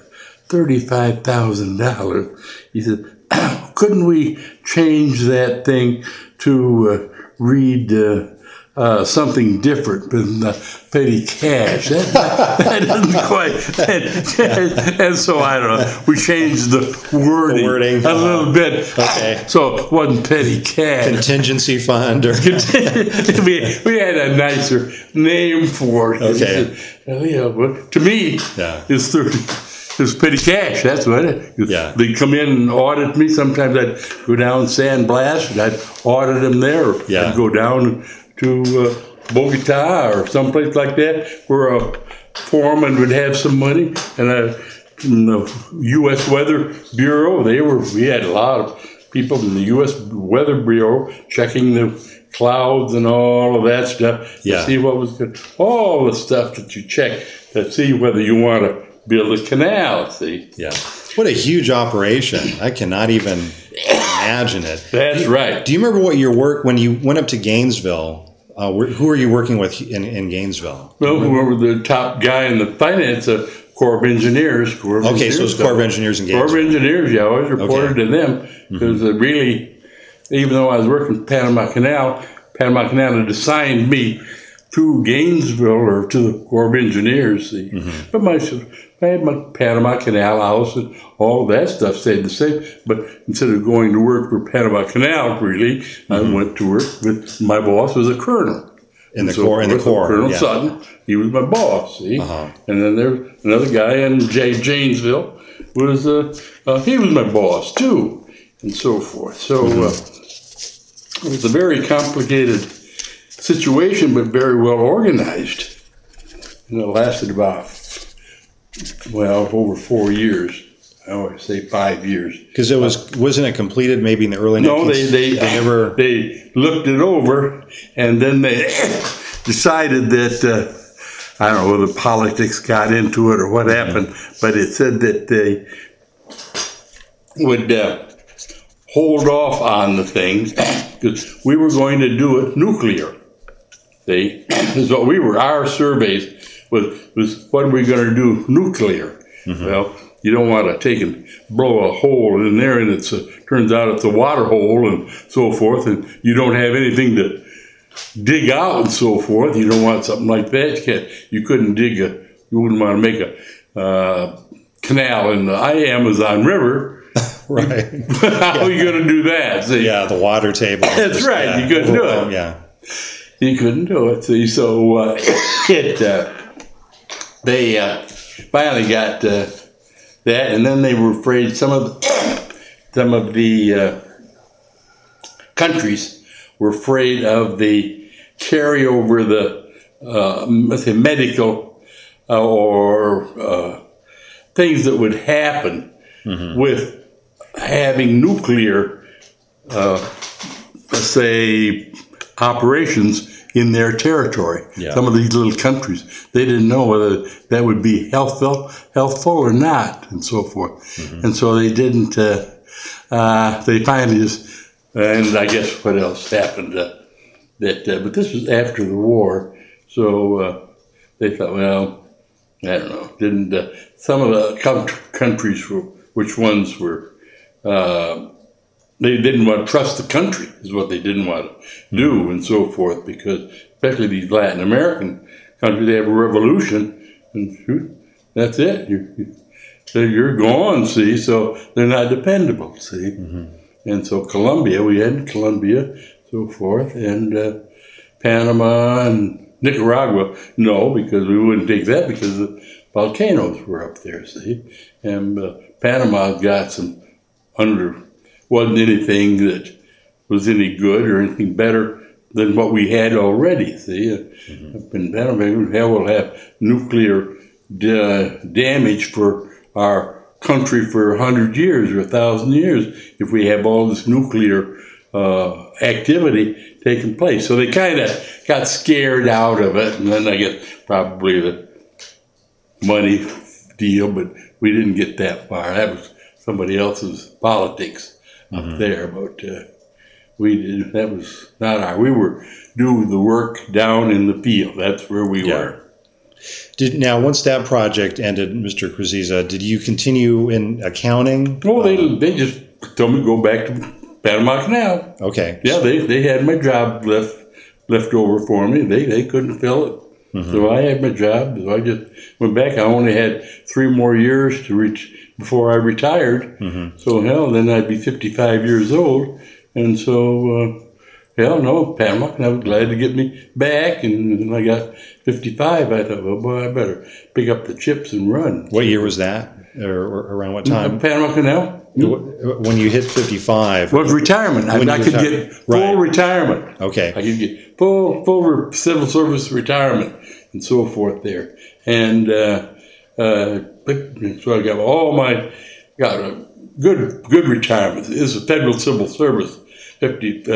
$35,000. He said, couldn't we change that thing to read something different than petty cash? That doesn't quite. And so I don't know. We changed the wording a little bit. Okay. So it wasn't petty cash. Contingency fund. Or we had a nicer name for it. Okay. But to me, it's It was petty cash. That's what it. Yeah. They'd come in and audit me. Sometimes I'd go down San Blas and I'd audit them there. Or Yeah. I'd go down to Bogota or someplace like that where a foreman would have some money. And the U.S. Weather Bureau, we had a lot of people in the U.S. Weather Bureau checking the clouds and all of that stuff Yeah. to see what was good. All the stuff that you check to see whether you want to build a canal, see? Yeah. What a huge operation. I cannot even imagine it. That's right. Do you remember what your work, when you went up to Gainesville, who were you working with in Gainesville? Well, whoever the top guy in the finance, Corps of Engineers. Okay, so it's Corps of Engineers in Gainesville. Corps of Engineers, yeah, I always reported to them because really, even though I was working Panama Canal had assigned me to Gainesville or to the Corps of Engineers. See, but I had my Panama Canal house and all of that stuff stayed the same. But instead of going to work for Panama Canal, really, I went to work with my boss was a colonel. In the Corps. Colonel yeah. Sutton, he was my boss, see? Uh-huh. And then there was another guy in Janesville, he was my boss too, and so forth. So it was a very complicated situation, but very well organized. And it lasted about, over 4 years. I always say 5 years. Because wasn't it completed maybe in the early 19th? No, they looked it over, and then they decided that I don't know whether politics got into it or what happened, but it said that they would hold off on the thing because we were going to do it nuclear. See, so our surveys was what are we going to do nuclear? Well, you don't want to take and blow a hole in there, and turns out it's a water hole and so forth, and you don't have anything to dig out and so forth. You don't want something like that. You couldn't you wouldn't want to make a canal in the Amazon River. Right. How are you going to do that? See? Yeah, the water table. That's right. Yeah, you couldn't do it. Yeah. You couldn't do it. See, so they finally got that, and then they were afraid some of the countries were afraid of the carryover, let's say medical or things that would happen with having nuclear, let's say, operations in their territory. Yeah. Some of these little countries, they didn't know whether that would be helpful or not, and so forth. And so they didn't. They finally just, and I guess what else happened? But this was after the war, so they thought, well, I don't know. Didn't some of the countries which ones were? They didn't want to trust the country, is what they didn't want to do, and so forth, because especially these Latin American countries, they have a revolution, and shoot, that's it. You're gone, see, so they're not dependable, see. And so we had Colombia, so forth, and Panama and Nicaragua, no, because we wouldn't take that because the volcanoes were up there, see. And Panama got some wasn't anything that was any good or anything better than what we had already, see. Up in Panama, we'll have nuclear damage for our country for 100 years or 1,000 years if we have all this nuclear activity taking place. So they kind of got scared out of it, and then I guess probably the money deal, but we didn't get that far. That was somebody else's politics up there, but that was not we were doing the work down in the field. That's where we were. Now, once that project ended, Mr. Cruziza, did you continue in accounting? Well, they just told me to go back to Panama Canal. Okay. Yeah, they had my job left over for me. They couldn't fill it. So I had my job. So I just went back. I only had 3 more years to reach before I retired. So then I'd be 55 years old. And so Hell no, Panama Canal was glad to get me back. And when I got 55, I thought, well, boy, I better pick up the chips and run. What year was that? Or around what time? Panama Canal. When you hit 55. Well, retirement. I could get full retirement. Okay. I could get full civil service retirement and so forth there. And so I got a good retirement. This is federal civil service. I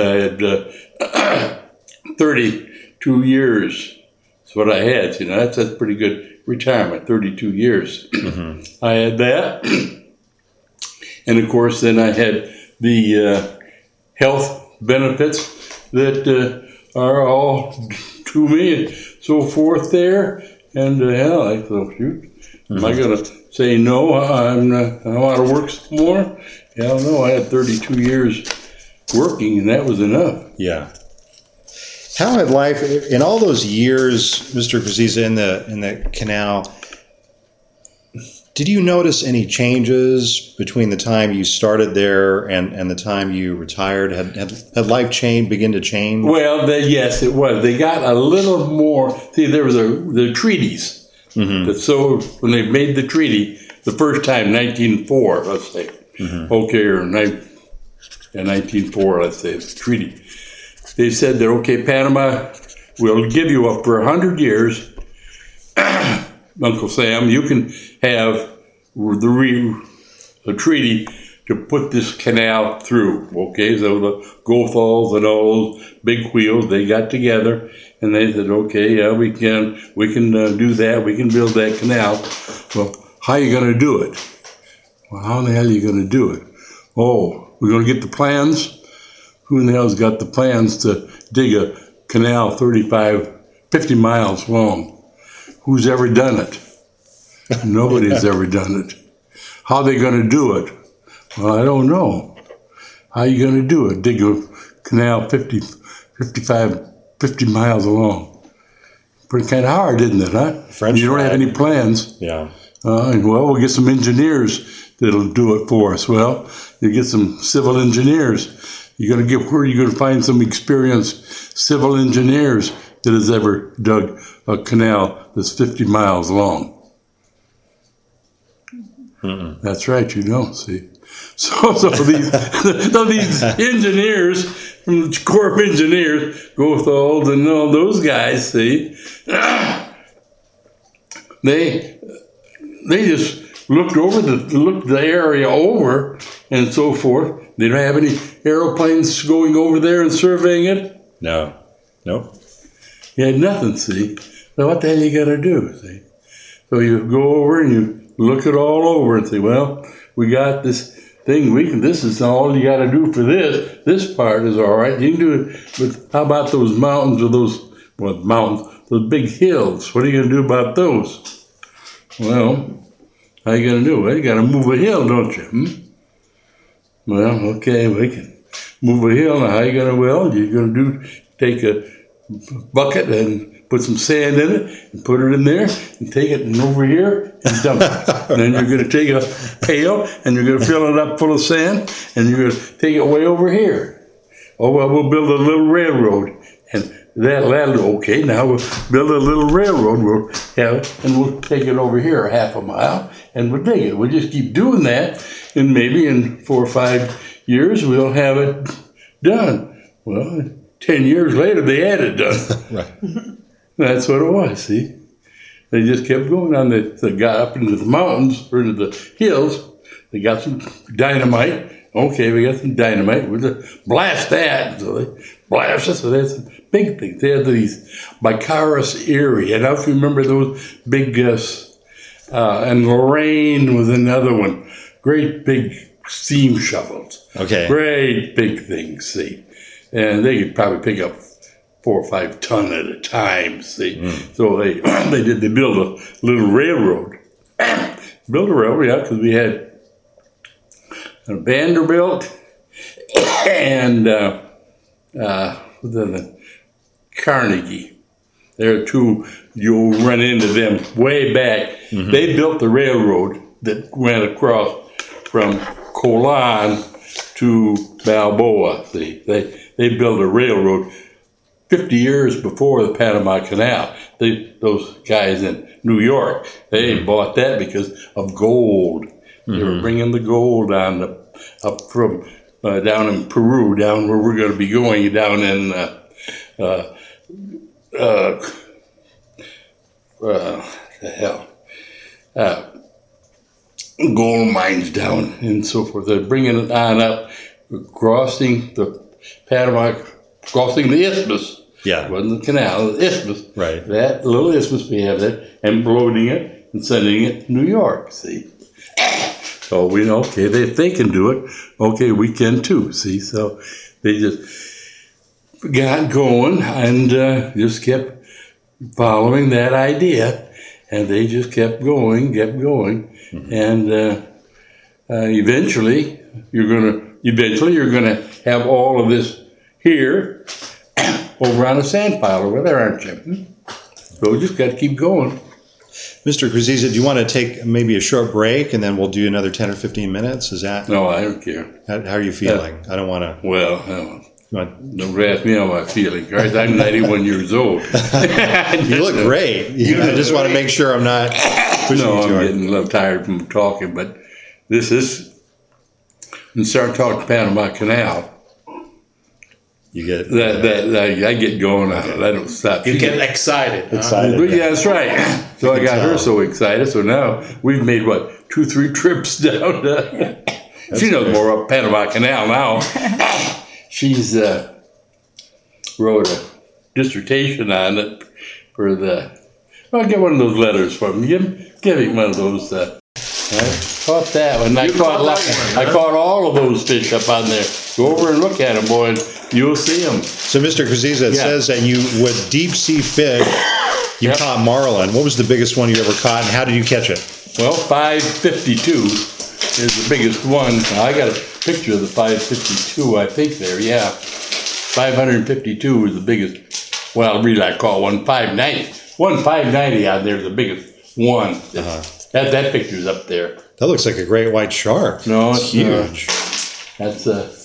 had 32 years. That's what I had. That's pretty good retirement. 32 years. Mm-hmm. I had that, and of course, then I had the health benefits that are all to me and so forth there. And I thought, shoot, am I going to say no? I want to work some more? Hell no! I had 32 years working, and that was enough. Yeah. How had life in all those years, Mr. Cruziza, in the canal? Did you notice any changes between the time you started there and the time you retired? Had life begin to change? Well, yes, it was. They got a little more. See, there was the treaties. Mm-hmm. So when they made the treaty the first time, 1904, let's say, mm-hmm. Okay, or 1904, let's say, the treaty. They said that, okay, Panama, we'll give you up for 100 years. Uncle Sam, you can have the treaty to put this canal through. Okay, so the Goethals and all those big wheels, they got together and they said, okay, yeah, we can do that. We can build that canal. Well, how are you going to do it? Well, how in the hell are you going to do it? Oh, we're going to get the plans. Who in the hell's got the plans to dig a canal 50 miles long? Who's ever done it? Nobody's ever done it. How are they going to do it? Well, I don't know. How are you going to do it? Dig a canal 50 miles long. Pretty kind of hard, isn't it, huh? You don't have any plans. Yeah. Well, we'll get some engineers that'll do it for us. Well, you get some civil engineers. Where are you going to find some experienced civil engineers that has ever dug a canal that's 50 miles long? Mm-mm. That's right, you don't, see. So these engineers from the Corps of Engineers, Goethals and all those guys, see, they just looked the area over and so forth. They don't have any aeroplanes going over there and surveying it? No. Nope. You had nothing, see. So what the hell you got to do, see? So you go over and you look it all over and say, well, we got this thing. This is all you got to do for this. This part is all right. You can do it, but how about those mountains or those big hills? What are you going to do about those? Well, how are you going to do it? You got to move a hill, don't you? Well, okay, we can move a hill. Now, how are you going to? Well, you're going to take a bucket and put some sand in it and put it in there and take it and over here and dump it. And then you're going to take a pail and you're going to fill it up full of sand and you're going to take it way over here. Oh, well, we'll build a little railroad. And that'll, okay, now we'll build a little railroad. We'll have it and we'll take it over here half a mile and we'll dig it. We'll just keep doing that and maybe in 4 or 5 years we'll have it done. Well, 10 years later, they had it done. Right. That's what it was, see? They just kept going on. They got up into the mountains, or into the hills. They got some dynamite. Okay, we got some dynamite. We'll just blast that. So they blast it. So that's a big thing. They had these Bicaris Erie. I don't know if you remember those big, and Lorraine was another one. Great big steam shovels. Okay. Great big things, see? And they could probably pick up 4 or 5 ton at a time, see. So they built a little railroad. Built a railroad, yeah, because we had Vanderbilt and Carnegie. There are two, you'll run into them way back. Mm-hmm. They built the railroad that went across from Colan to Balboa, see. They they built a railroad 50 years before the Panama Canal. Those guys in New York, they bought that because of gold. They were bringing the gold up from down in Peru, down where we're going to be going, down in gold mines down and so forth. They're bringing it on up, crossing the Panama, crossing the isthmus. Yeah. It wasn't the canal, the isthmus. Right. That little isthmus we have there, and loading it and sending it to New York, see. So we know, okay, if they can do it, okay, we can too, see. So they just got going and just kept following that idea, and they just kept going, and eventually you're gonna have all of this here over on the sand pile over there, aren't you? So we just got to keep going. Mr. Kruziza, do you want to take maybe a short break and then we'll do another 10 or 15 minutes? Is that? No, I don't care. How are you feeling? I don't want to. Well, don't ask me how my feelings. Right? I'm 91 years old. You look great. I just want to make sure I'm not pushing you too hard. I'm getting a little tired from talking, but this is, when you start talking Panama Canal, you get I get going on it. I don't stop. You get excited. Excited. Yeah, that's right. So I got her so excited. So now we've made, 2-3 trips down to, she knows more about Panama Canal now. She's wrote a dissertation on it for I'll get one of those letters from him. Give me one of those. I caught that one. I caught all of those fish up on there. Go over and look at them, boy, and you'll see them. So, Mr. Kruziza, it says that you, with deep sea fish, you caught marlin. What was the biggest one you ever caught, and how did you catch it? Well, 552 is the biggest one. I got a picture of the 552, I think there, yeah. 552 is the biggest. Well, really, I call one 590. One 590 out there is the biggest one. That picture's up there. That looks like a great white shark. No, it's huge. That's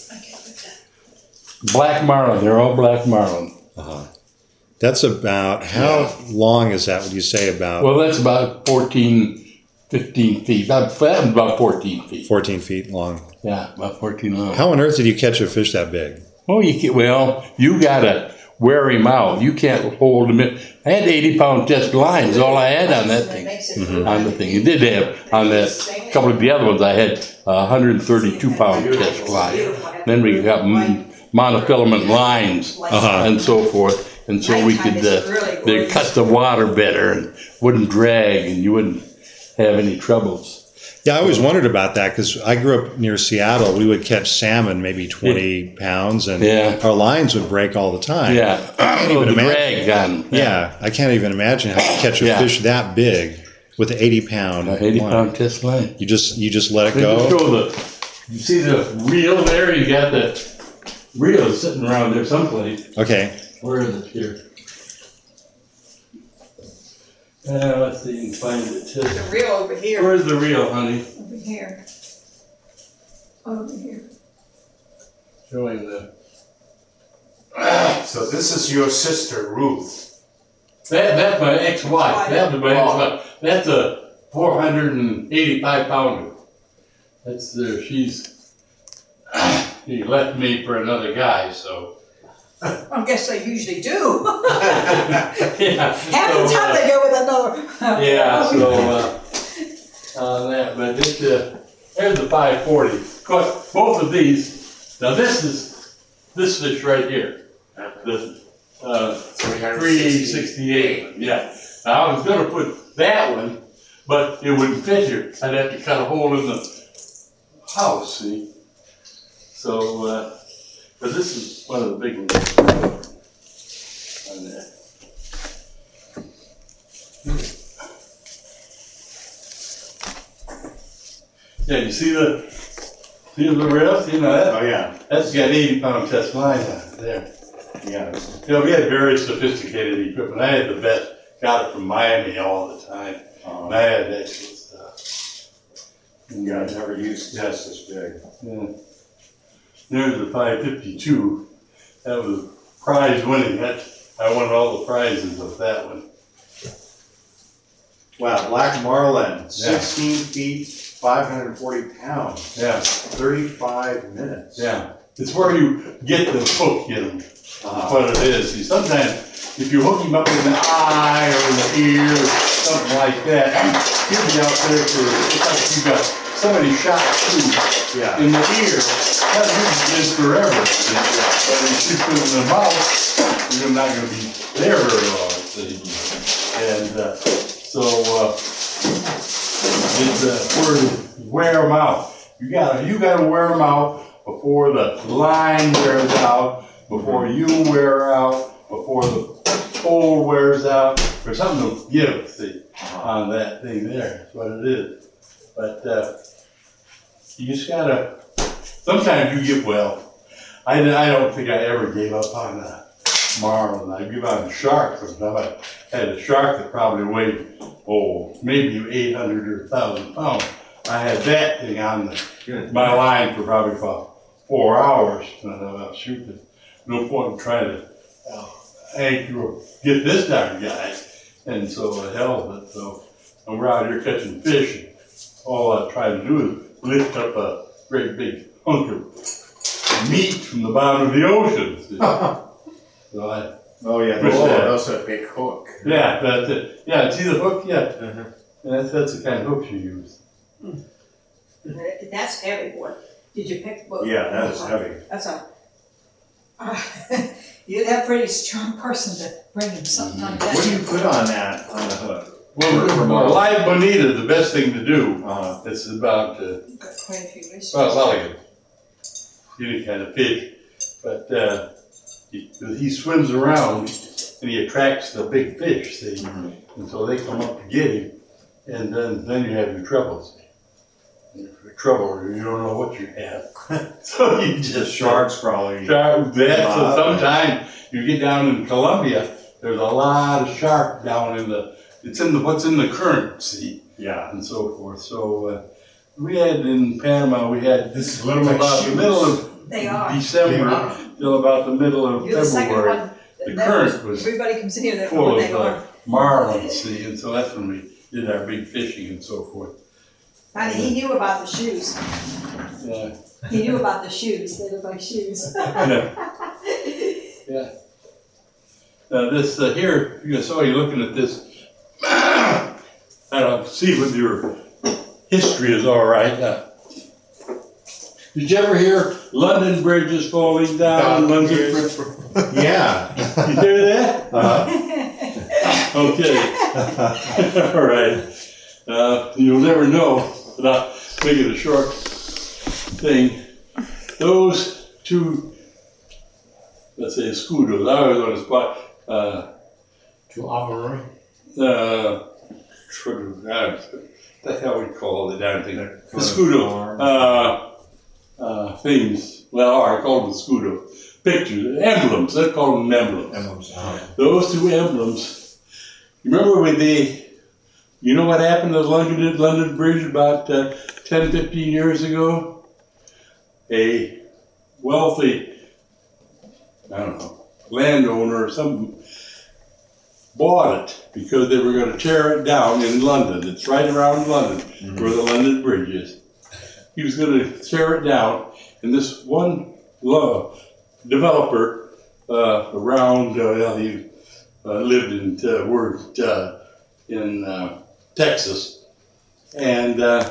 black marlin. They're all black marlin. That's about, how long is that, would you say, about? Well, that's about 14, 15 feet. About 14 feet. 14 feet long. Yeah, about 14 long. How on earth did you catch a fish that big? Oh, you gotta wear him out. You can't hold him in. I had 80-pound test lines, all I had on that thing. On the thing. You did have, on a couple of the other ones, I had 132-pound test line. Then we got monofilament lines and so forth. And so we could they cut the water better and wouldn't drag, and you wouldn't have any troubles. Yeah, I always wondered about that because I grew up near Seattle. We would catch salmon, maybe 20 pounds, and our lines would break all the time. Yeah, the drag on. Yeah, I can't even imagine how to catch a fish that big with an 80-pound. 80-pound test line. You just let it go. You see the reel there? You got the reel sitting around there someplace. Okay. Where is it here? Let's see if you can find it. The reel over here. Where's the reel, honey? Over here. Over here. Showing the. So this is your sister, Ruth. That's my ex-wife. That's my ex-wife. That's a 485-pounder. That's she left me for another guy, so. I guess they usually do. Yeah. Half the time they go with another. Yeah, so on that, but there's the 540. Of course, both of these. Now this fish right here. This 368. Yeah. Now I was going to put that one, but it wouldn't fit here. I'd have to cut a hole in the house. See. So. But this is one of the big ones on there. Yeah, you see the reel? You know that? Oh yeah. That's got 80-pound test line on it there. Yeah. You know, we had very sophisticated equipment. I had the best. Got it from Miami all the time. And I had excellent stuff. You guys never used tests this big. Yeah. There's the 552. That was prize winning. I won all the prizes of that one. Wow, black marlin, Yeah. 16 feet, 540 pounds, Yeah, 35 minutes. yeah. It's where you get the hook in them. Uh-huh. What it is. See, sometimes if you hook him up in the eye or in the ear or something like that, he'll be out there for, it's like you got somebody shot you Yeah. in the ear. That usually is forever. But if you put it in the mouth, you're not going to be there very long. See? And it's where to wear them out. You gotta wear them out before the line wears out, before you wear out, before the pole wears out. There's something to give, see, on that thing there. That's what it is. But you just gotta. Sometimes you get well. I don't think I ever gave up on marlin. I give up on shark. Sometimes I had a shark that probably weighed maybe 800 or 1,000 pounds. I had that thing on my line for probably about 4 hours. And I thought, well, shoot, there's no point in trying to anchor or get this darn guy. And so the hell of it. So and we're out here catching fish. And all I try to do is lift up a great big hunk of meat from the bottom of the ocean. So Oh yeah, What's that? those are a big hook. yeah, that's it. Yeah, see the hook? Yeah. Uh-huh. That's the kind of hooks you use. That's heavy, boy. Did you pick the book? Yeah, that is heavy. That's you'd have a pretty strong person to bring him something like that. What do you put on that, on the hook? Well, live bonita is the best thing to do. It's about Got quite a few issues. like any kind of fish, but he swims around and he attracts the big fish, see, and so they come up to get him, and then you have your troubles. If you're trouble, you don't know what you have, so you just Sharks probably. So sometimes you get down in Colombia, there's a lot of shark down what's in the current, see, Yeah. and so forth. So we had in Panama, This is Little about the middle of They are. December till about the middle of You're the second February. one. The that current was everybody comes in here, they know full what they of are. marlin, see, and so that's when we did our big fishing and so forth. Honey, he knew about the shoes. Yeah. He knew about the shoes. They look like shoes. Yeah. Yeah. This here, you saw you looking at this. I don't see what your history is all right. Did you ever hear London Bridge is falling down? London Bridge. Yeah. You hear that? Okay. All right. You'll never know without making a short thing. Those two, let's say, scudos. I was on the spot. To our That's how we call the darn thing. The scudo. Things. Well, I call them the scudo. Pictures, emblems. Let's call them emblems. Those two emblems. You remember when you know what happened to the London Bridge about 10, 15 years ago? A wealthy, I don't know, landowner or something bought it because they were going to tear it down in London. It's right around London where the London Bridge is. He was going to tear it down, and this one developer around, he lived and worked in Texas, and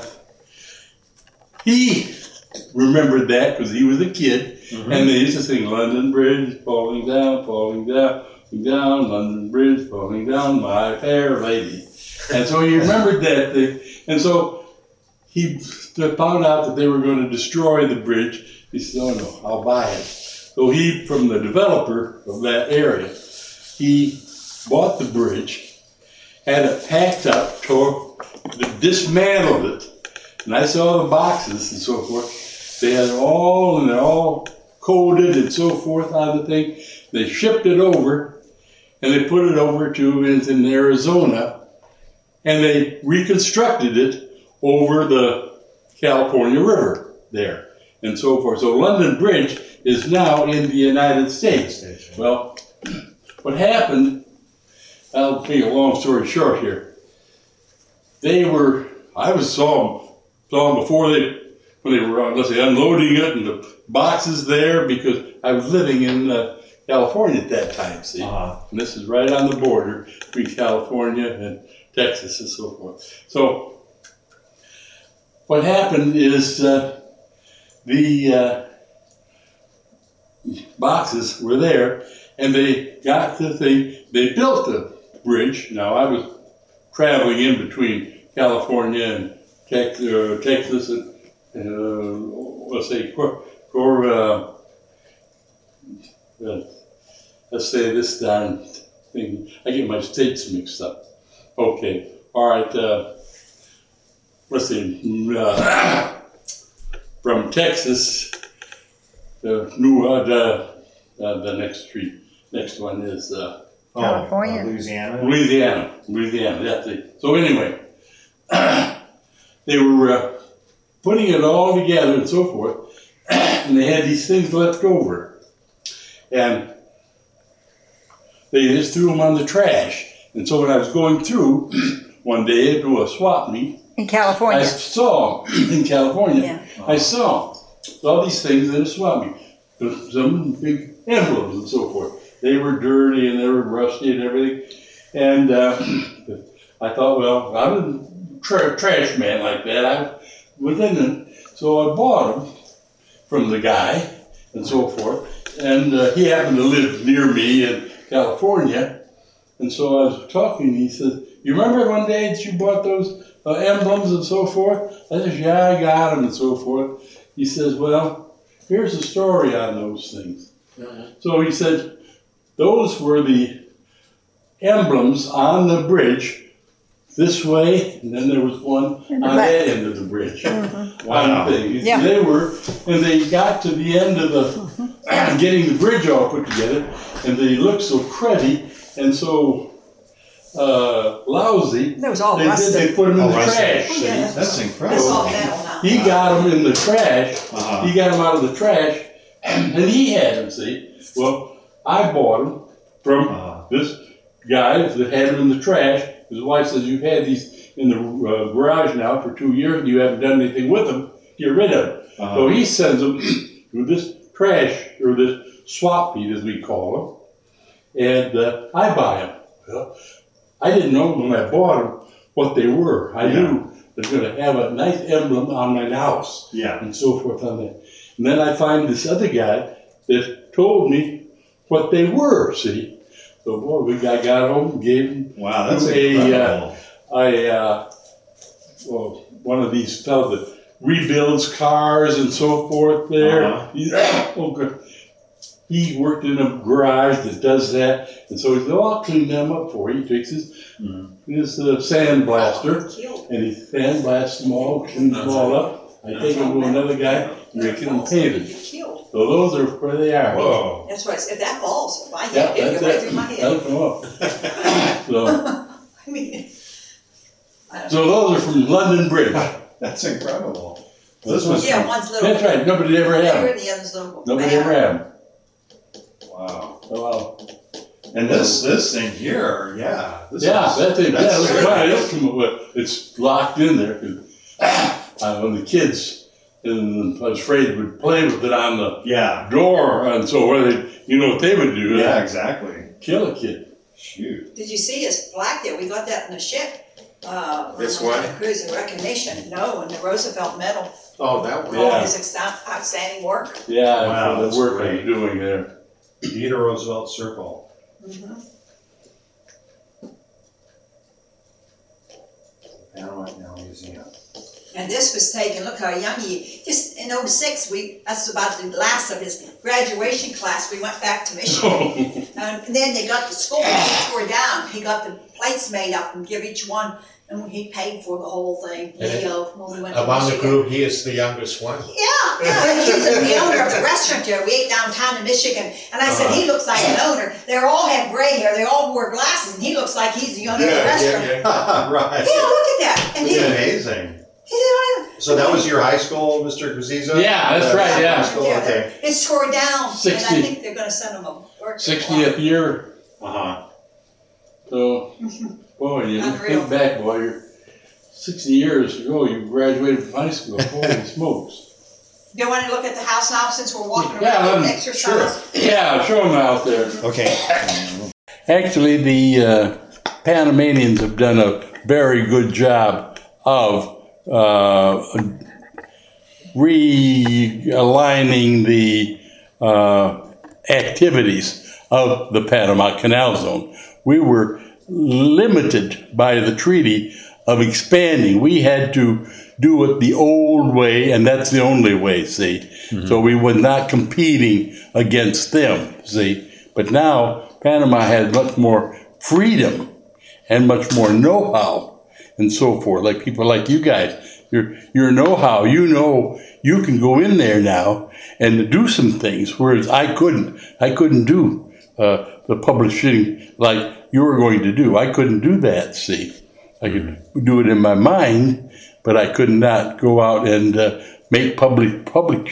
he remembered that because he was a kid, and they used to sing London Bridge falling down, falling down, falling down, London Bridge falling down, my fair lady. And so he remembered that thing, and so he found out that they were going to destroy the bridge. He said, oh no, I'll buy it. So he, from the developer of that area, he bought the bridge, had it packed up, dismantled it, and I saw the boxes and so forth. They had it all, and they're all coated and so forth on the thing. They shipped it over, and they put it over to in Arizona, and they reconstructed it over the California River there. and so forth. So London Bridge is now in the United States. Well, what happened, I'll make a long story short here. I saw them before when they were, let's say, unloading it and the boxes there, because I was living in California at that time, see? And this is right on the border between California and Texas and so forth. So what happened is the boxes were there, and they got the thing. They built the bridge. Now I was traveling in between California and Texas and let's say let's say this darn thing. I get my states mixed up. Okay, all right. Let's see. From Texas, the next street. Next one is California. Louisiana. Louisiana. That's it. So anyway, they were putting it all together and so forth, and they had these things left over, and they just threw them on the trash. And so when I was going through one day to a swap meet In California. I saw in California, Yeah. I saw all these things in a swap meet. Some big emblems and so forth. They were dirty and they were rusty and everything. And I thought, well, I'm a trash man like that. I was in it. So I bought them from the guy and so forth. And he happened to live near me in California. And so I was talking, and he said, you remember one day that you bought those emblems and so forth? I said, yeah, I got them and so forth. He says, well, here's the story on those things. So he said, those were the emblems on the bridge this way, and then there was one on that end of the bridge. Wow. Yeah. They were, and they got to the end of the, getting the bridge all put together, and they looked so cruddy and so lousy. That was all They rusted. put them in the rusted. trash. Oh, yeah. see? That's That's incredible. all metal now. He got them in the trash. Uh-huh. He got them out of the trash, and he had them, see? Well, I bought them from this guy that had them in the trash. His wife says, you've had these in the garage now for 2 years, and you haven't done anything with them. Get rid of them. So he sends them to this trash, or this swap meet, as we call them, and I buy them. Well, I didn't know when I bought them what they were. I knew they're going to have a nice emblem on my house and so forth on that. And then I find this other guy that told me what they were, see? So, boy, I got home and gave him Wow, that's incredible. one of these fellows that rebuilds cars and so forth there. He worked in a garage that does that, and so he said, I'll clean them up for you. He takes his sandblaster, and he sandblasts them all, cleans them all up. I take them to another guy, and they get them painted. Killed. So those are where they are. Whoa. That's what I said. If that falls, my Yeah, head, it'll that's go right it. through my head. That'll come up. So, I mean, I don't so those are from London Bridge. That's incredible. This was yeah, one's little That's right. Nobody ever had bigger, them. the other's little. Nobody bigger. ever had them. wow. Well, And this thing here, this yeah, is, that's it. Yeah, that's look why it come up with. It's locked in there. 'Cause, when the kids, and I was afraid would play with it on the door, and so where you know what they would do? yeah, exactly. Kill a kid. Shoot. Did you see his plaque there? We got that in the ship. This on one? the cruise in recognition. No, in the Roosevelt Medal. Oh, that one. For all Yeah. his outstanding work. Yeah, Wow, for that's the work great. I'm doing there. Theodore Roosevelt Circle. Panama Canal Museum. And this was taken, look how young he, just in '06, that's about the last of his graduation class. We went back to Michigan. And then they got the school, he tore down. He got the plates made up and give each one, and he paid for the whole thing. Leo, when we went to Among the Michigan. group, he is the youngest one. Yeah, he's the owner of the restaurant there. We ate downtown in Michigan, and I said, he looks like an owner. They all had gray hair, they all wore glasses, and he looks like he's the owner of the restaurant. Right. Yeah, look at that. And he, Amazing. he said, So that was your high school, Mr. Gaziza? Yeah, that's right, yeah. High school, okay. It's tore down, and 60. I think they're gonna send them a work. 60th year. Uh-huh. So, boy, you Unreal. think back, boy, you're 60 years ago, you graduated from high school. Holy smokes. Do you want to look at the house now since we're walking Yeah, around and sure. exercise? Yeah, show them out there. Okay. Actually, the Panamanians have done a very good job of realigning the activities of the Panama Canal Zone. We were limited by the treaty of expanding. We had to do it the old way, and that's the only way, see. Mm-hmm. So we were not competing against them, see. But now Panama has much more freedom and much more know-how and so forth. Like people like you guys, your know-how, you can go in there now and do some things, whereas I couldn't do the publishing like you were going to do. I couldn't do that, see. I could do it in my mind, but I could not go out and make public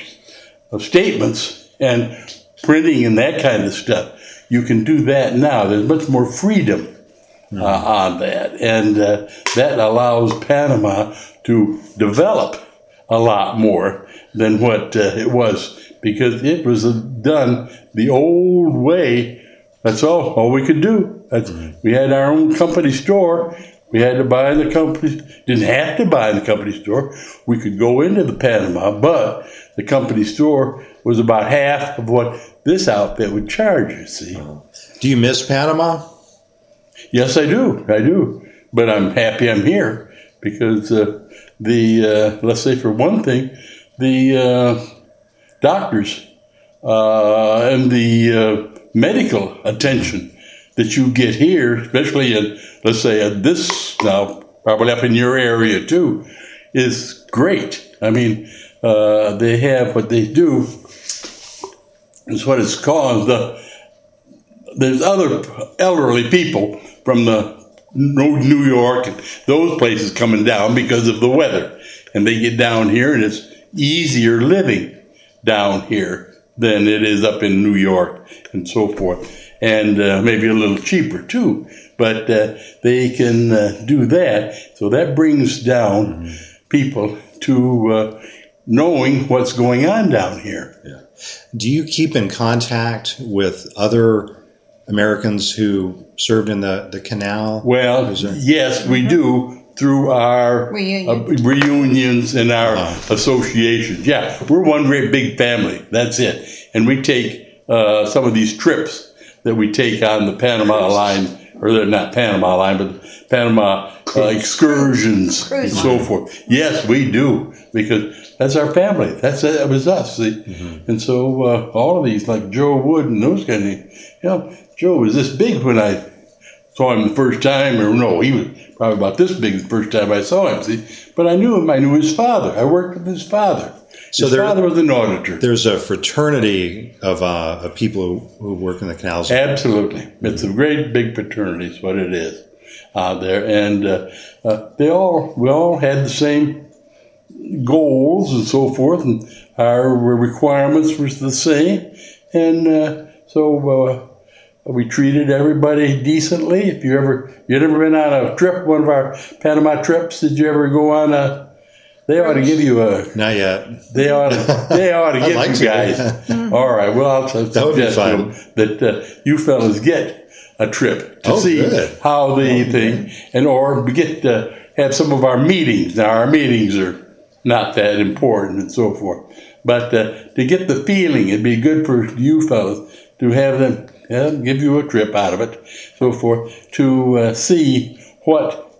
statements and printing and that kind of stuff. You can do that now. There's much more freedom on that, and that allows Panama to develop a lot more than what it was, because it was done the old way. That's all we could do. We had our own company store. We had to buy in the company, didn't have to buy in the company store. We could go into the Panama, but the company store was about half of what this outfit would charge you, see. Do you miss Panama? Yes, I do. But I'm happy I'm here because let's say for one thing, the doctors and the medical attention that you get here, especially in, let's say, this now, probably up in your area too, is great. I mean, they have what they do is what it's called. There's other elderly people from New York and those places coming down because of the weather, and they get down here, and it's easier living down here than it is up in New York and so forth. And maybe a little cheaper too, but they can do that. So that brings down people to knowing what's going on down here. Yeah. Do you keep in contact with other Americans who served in the canal? Well, yes, we do through our reunions and our associations. Yeah, we're one great big family. That's it. And we take some of these trips that we take on the Panama line, or they're not Panama line, but Panama excursions and so forth. Yes, we do, because that's our family. That was us, see? Mm-hmm. And so all of these, like Joe Wood and those kind of things, Joe was this big when I saw him the first time, or no, he was probably about this big the first time I saw him, see? But I knew him. I knew his father. I worked with his father. His father was an auditor. There's a fraternity of people who work in the canals. Absolutely. It's a great big fraternity is what it is out there. And we all had the same goals and so forth, and our requirements were the same. And so we treated everybody decently. If you'd ever been on a trip, one of our Panama trips, did you ever go on a... They ought to give you a... Not yet. They ought to give like you guys. All right. Well, I'll suggest that you fellas get a trip to see how the thing, and or get to have some of our meetings. Now, our meetings are not that important and so forth, but to get the feeling, it'd be good for you fellas to have them give you a trip out of it, so forth, to see what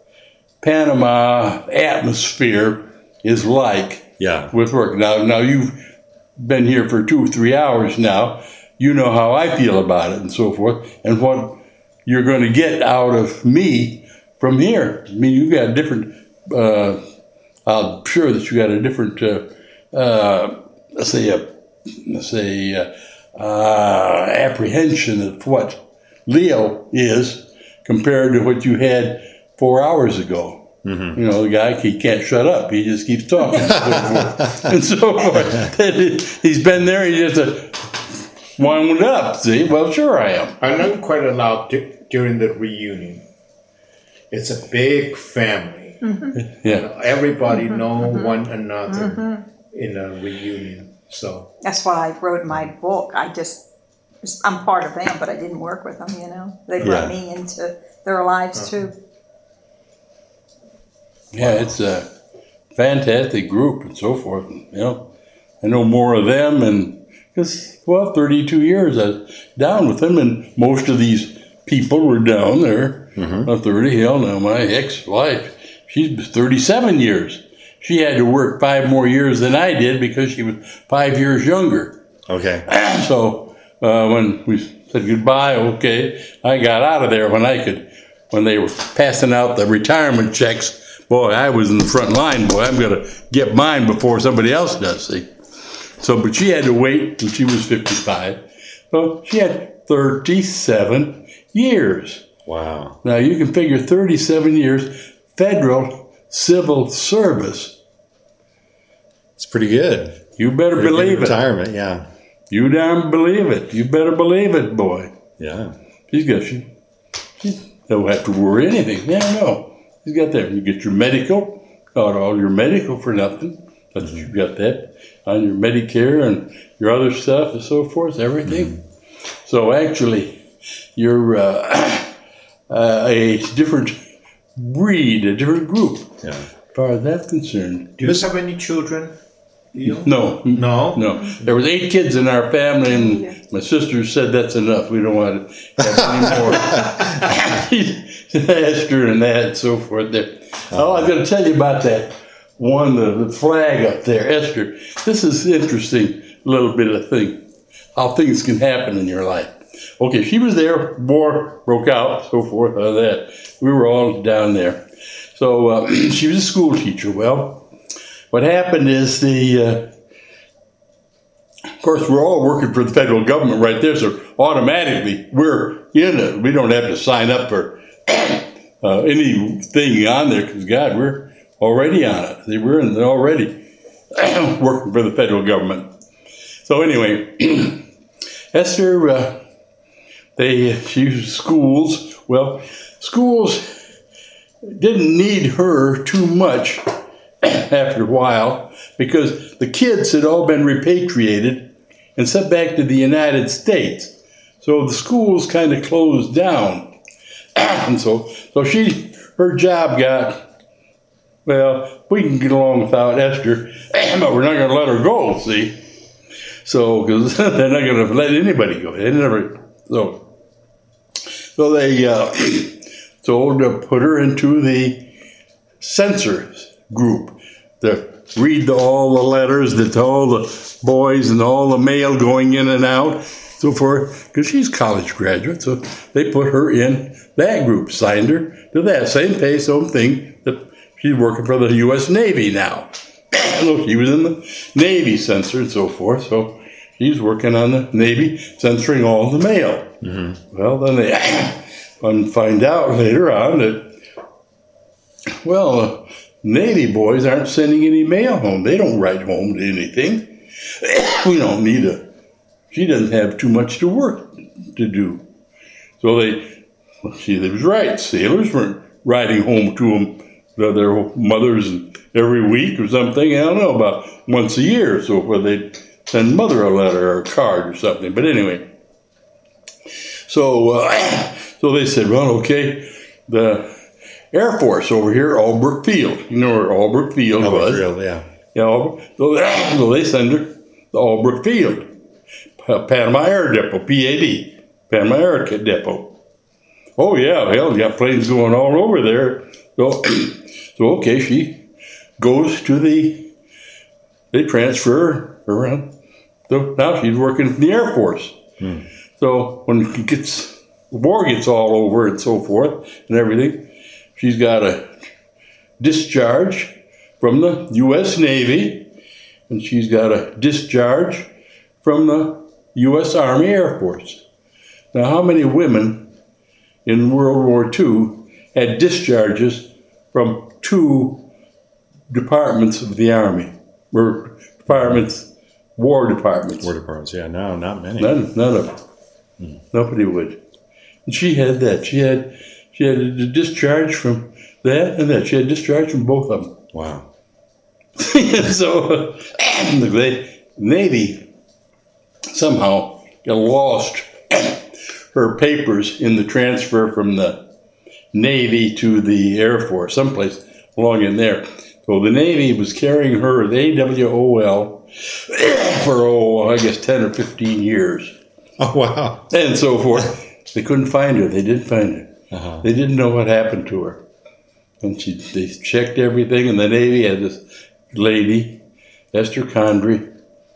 Panama atmosphere is like with work. Now you've been here for 2 or 3 hours now. You know how I feel about it and so forth, and what you're going to get out of me from here. I mean, you got a different. I'm sure that you got a different. Apprehension of what Leo is compared to what you had 4 hours ago. You know, the guy, he can't shut up. He just keeps talking and so forth. He's been there. He just wound up. See, well, sure I am. I learned quite a lot during the reunion. It's a big family. Yeah. Everybody know one another in a reunion. So That's why I wrote my book. I'm part of them, but I didn't work with them, you know. They brought me into their lives too. Yeah, it's a fantastic group and so forth. You know, I know more of them, and because 32 years I was down with them, and most of these people were down there. 30. Hell, now my ex-wife, she's 37 years. She had to work 5 more years than I did because she was 5 years younger. Okay. So when we said goodbye, okay, I got out of there when they were passing out the retirement checks. Boy, I was in the front line. Boy, I'm going to get mine before somebody else does, see. So, but she had to wait till she was 55. So she had 37 years. Wow. Now, you can figure 37 years federal civil service. It's pretty good. You better Pretty good believe it. retirement, yeah. You darn believe it. You better believe it, boy. Yeah. She don't have to worry anything. Yeah, no. She's got that. You get your medical, got all your medical for nothing. But you got that on your Medicare and your other stuff and so forth, everything. So actually, you're a different breed, a different group. Yeah. As far as that's concerned. do you have any children? No. No? There was 8 kids in our family, and my sister said that's enough. We don't want to have any more. Esther and that and so forth there. Oh, I was going to tell you about that one, the flag up there, Esther. This is interesting, little bit of thing, how things can happen in your life. Okay, she was there, war broke out, so forth, all that. We were all down there. So she was a school teacher. Well, what happened is of course, we're all working for the federal government right there, so automatically we're in it. We don't have to sign up for anything on there because, God, we're already on it. We're already working for the federal government. So anyway, Esther, she was schools. Well, schools didn't need her too much after a while because the kids had all been repatriated and sent back to the United States. So the schools kind of closed down. And so her job got, well, we can get along without Esther, but we're not going to let her go, see? So, because they're not going to let anybody go. They never, so they told to put her into the censors group to read all the letters to all the boys and all the mail going in and out, so forth, because she's a college graduate, so they put her in that group, signed her to that same pay, same thing, that she's working for the U.S. Navy now. So she was in the Navy censor and so forth, so she's working on the Navy censoring all the mail. Well, then they find out later on that, well, Navy boys aren't sending any mail home. They don't write home to anything. We don't need she doesn't have too much to work to do. So they was right. Sailors weren't writing home to them, their mothers every week or something. I don't know, about once a year or so, where they'd send mother a letter or a card or something. But anyway, so they said, well, okay, the Air Force over here, Albrook Field. You know where Albrook Field was? Yeah. Yeah, so they send her to Albrook Field, Panama Air Depot, PAD, Panama Air Depot. Oh yeah, hell, got planes going all over there. So okay, she goes to they transfer her around. So now she's working in the Air Force. So when the war gets all over and so forth and everything, she's got a discharge from the U.S. Navy, and she's got a discharge from the U.S. Army Air Force. Now, how many women in World War II had discharges from 2 departments of the Army, or war departments. War departments, yeah, no, not many. None of them. Nobody would. And she had that. She had a discharge from that and that. She had discharge from both of them. Wow. So the Navy somehow got lost her papers in the transfer from the Navy to the Air Force, someplace along in there. So the Navy was carrying her as AWOL for, I guess, 10 or 15 years. Oh, wow. And so forth. They couldn't find her. They didn't find her. Uh-huh. They didn't know what happened to her. And they checked everything, and the Navy had this lady, Esther Condry,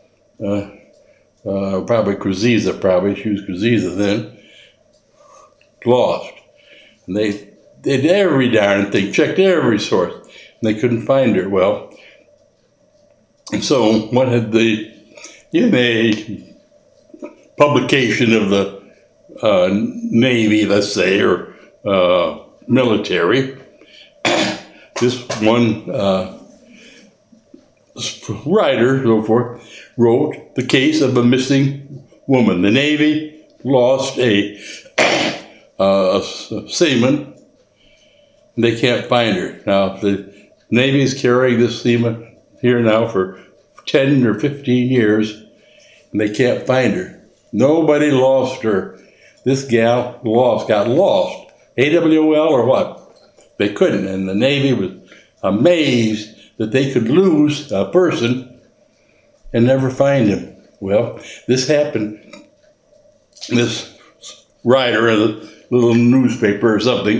probably Cruziza, she was Cruziza then, lost. And they did every darn thing, checked every source, and they couldn't find her. Well, and so what had in a publication of the Navy, let's say, or military, this one writer, so forth, wrote the case of a missing woman. The Navy lost a seaman. They can't find her. Now, the Navy is carrying this seaman here now for 10 or 15 years, and they can't find her. Nobody lost her. This gal got lost. AWOL or what? They couldn't, and the Navy was amazed that they could lose a person and never find him. Well, this happened. This writer of a little newspaper or something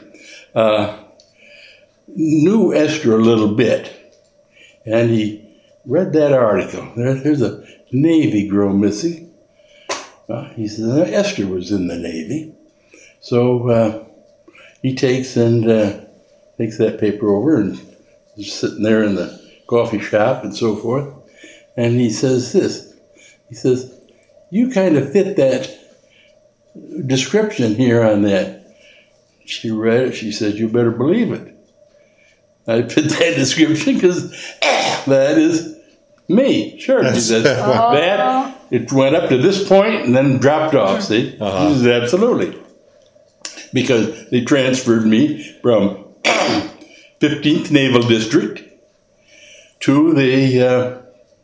knew Esther a little bit, and he read that article. There's a Navy girl missing. He said Esther was in the Navy, so he takes that paper over and is sitting there in the coffee shop and so forth, and he says this. He says, "You kind of fit that description here on that." She read it. She said, "You better believe it. I fit that description because that is me." Sure, she says that. It went up to this point and then dropped off. See, She says, absolutely, because they transferred me from 15th Naval District to the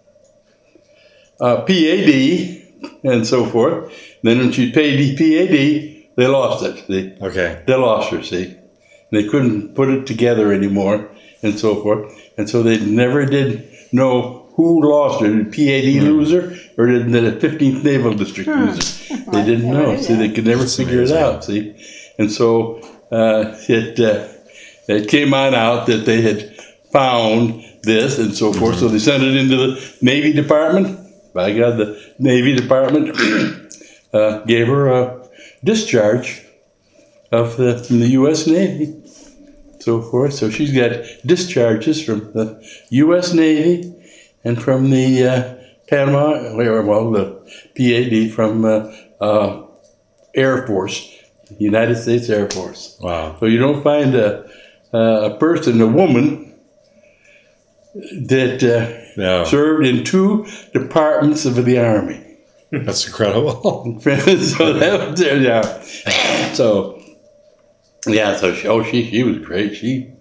PAD and so forth. Then when she paid the PAD, they lost it. See? Okay. They lost her, see. They couldn't put it together anymore and so forth. And so they never did know who lost her. Did PAD lose her or did the 15th Naval District lose her? They didn't know. See, they could never figure it out, see. And so it came on out that they had found this and so forth. So they sent it into the Navy Department. By God, the Navy Department gave her a discharge from the U.S. Navy, so forth. So she's got discharges from the U.S. Navy and from the the PAD from Air Force, United States Air Force. Wow. So you don't find a person, a woman, that served in 2 departments of the Army. That's incredible. So that was there, yeah. So she was great.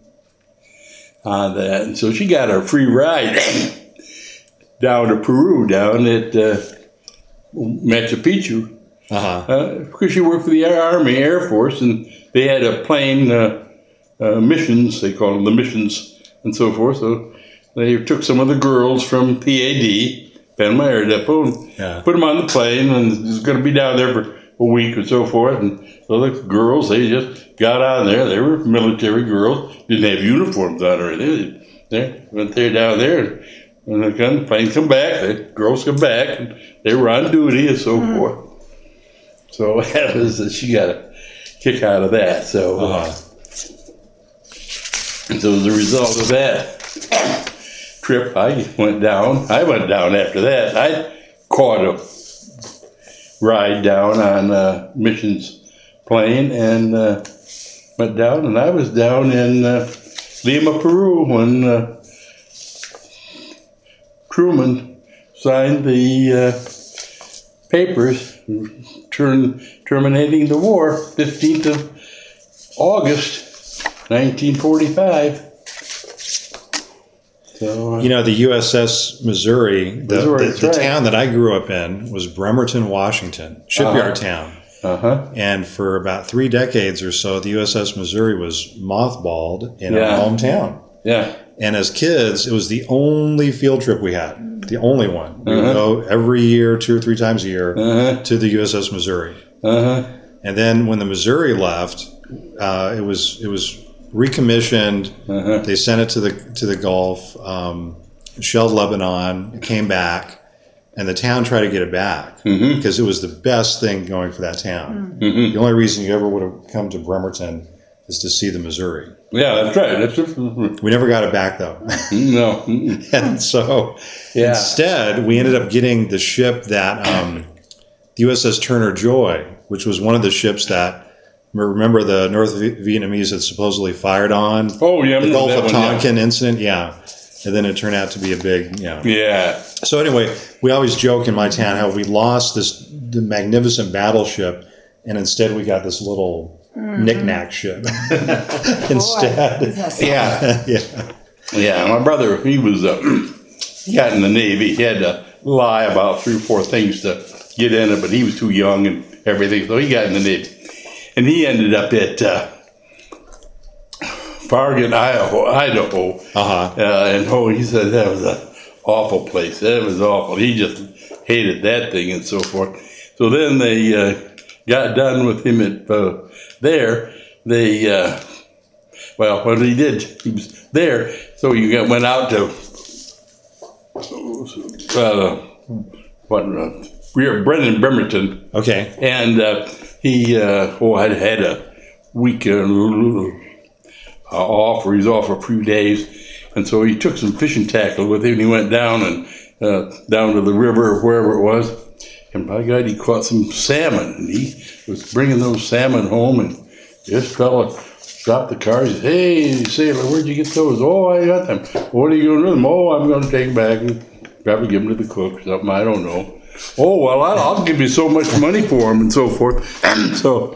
And so she got a free ride down to Peru, down at Machu Picchu, because she worked for the Army Air Force, and they had a plane missions. They call them the missions and so forth. So they took some of the girls from PAD, Panama Air Depot, and put them on the plane, and was going to be down there for a week or so forth. And so the girls, they just got on there. They were military girls, didn't have uniforms on or anything. They went there down there, and the plane come back. The girls come back, and they were on duty and so forth. So that was, she got a kick out of that. So, and so as a result of that trip, I went down after that. I caught a ride down on a missions plane and went down, and I was down in Lima, Peru, when Truman signed the papers terminating the war, 15th of August, 1945. So, You know, the USS Missouri, the right. town that I grew up in was Bremerton, Washington, shipyard town. uh-huh. And for about 3 decades or so, the USS Missouri was mothballed in Yeah. our hometown. Yeah. And as kids, it was the only field trip we had, the only one. We would go every year, 2 or 3 times a year, to the USS Missouri. Uh-huh. And then when the Missouri left, it was recommissioned. They sent it to the Gulf, shelled Lebanon. It came back, and the town tried to get it back because it was the best thing going for that town. The only reason you ever would have come to Bremerton is to see the Missouri. Yeah, that's right. That's just, We never got it back though, no. and so Yeah. instead we ended up getting the ship that the USS Turner Joy, which was one of the ships that. Remember the North Vietnamese had supposedly fired on Oh, yeah. I the remember Gulf that of one, yeah. Tonkin incident? Yeah. And then it turned out to be a big, Yeah. So anyway, we always joke in my town how we lost the magnificent battleship and instead we got this little knick-knack ship instead. Yeah. Yeah. Yeah, my brother, he was, he got in the Navy. He had to lie about 3 or 4 things to get in it, but he was too young and everything, so he got in the Navy. And he ended up at Farragut, Idaho. And he said that was an awful place. That was awful. He just hated that thing and so forth. So then they got done with him at there. They, what he did, he was there. So he went out to Brendan Bremerton. Okay. And he had a week off, or he's off for a few days, and so he took some fishing tackle with him. And he went down down to the river or wherever it was, and by God, he caught some salmon. And he was bringing those salmon home, and this fella stopped the car. He said, "Hey, sailor, where'd you get those?" "Oh, I got them." "What are you going to do with them?" "Oh, I'm going to take them back and probably give them to the cook or something. I don't know." "Oh, well, I'll give you so much money for them," and so forth. So,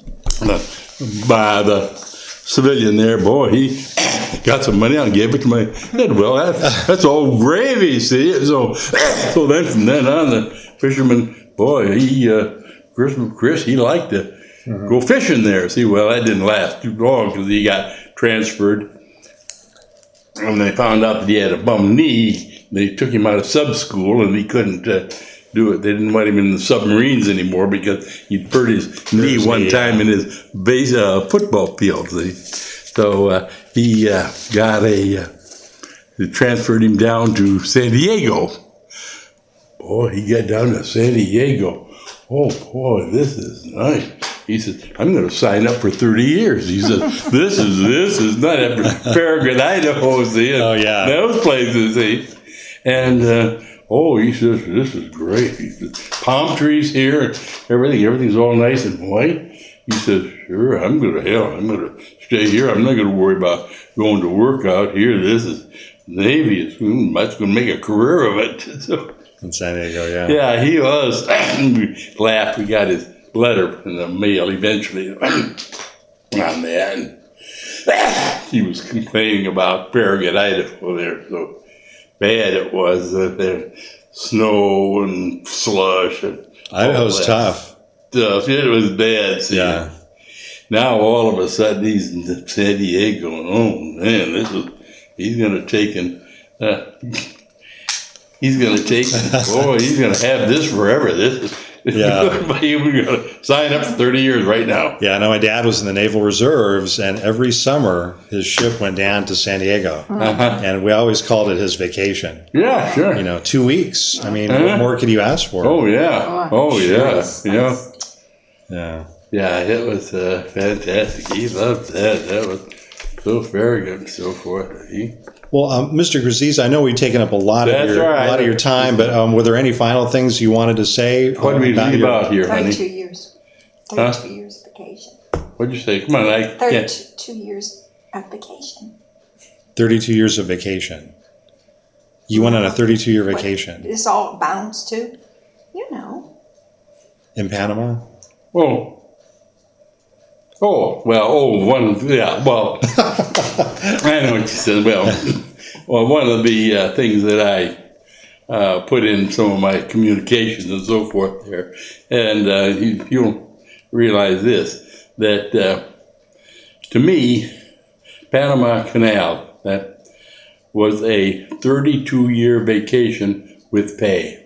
by the civilian there, boy, he got some money. I'll give it to my head. "Well, that's all gravy, see?" So then from then on, the fisherman, boy, Chris, he liked to go fishing there. See, well, that didn't last too long because he got transferred. And they found out that he had a bum knee. They took him out of sub school, and he couldn't do it. They didn't want him in the submarines anymore because he'd hurt his knee one time in his football field. So he they transferred him down to San Diego. Boy, he got down to San Diego. Oh, boy, this is nice. He said, "I'm going to sign up for 30 years. He said, this is not after Farragut, Idaho, see, and Oh, yeah. those places, see. And, he says, "This is great." He says, "Palm trees here, everything's all nice and white." He says, "Sure, I'm going to stay here. I'm not going to worry about going to work out here. This is Navy. That's going to make a career of it." So, In San Diego, yeah. yeah, he was. We laughed. We got his letter in the mail eventually on that. And he was complaining about Farragut, Idaho there, so bad it was that there snow and slush and Idaho's all that tough. stuff. It was bad. See. Yeah. Now all of a sudden he's in San Diego, and oh man, he's going to take he's going to have this forever. Yeah. He was going to sign up for 30 years right now. Yeah, I know my dad was in the Naval Reserves, and every summer his ship went down to San Diego. And we always called it his vacation. Yeah, sure. 2 weeks. I mean, what more could you ask for? Oh, yeah. Oh, yeah. Yeah. Yeah. Yeah, it was fantastic. He loved that. That was so very good and so forth. Well, Mr. Graziz, I know we've taken up a lot That's of your right. a lot of your time, but were there any final things you wanted to say? What do we leave out here, honey? 32 years. 32 years vacation. What'd you say? Come on, I can't. 32 years of vacation. 32 years of vacation. You went on a 32-year vacation It's all bounced too. You know. in Panama? Well, yeah, well, I know what you said. Well, one of the things that I put in some of my communications and so forth there, and you'll realize this, that to me, Panama Canal, that was a 32-year vacation with pay.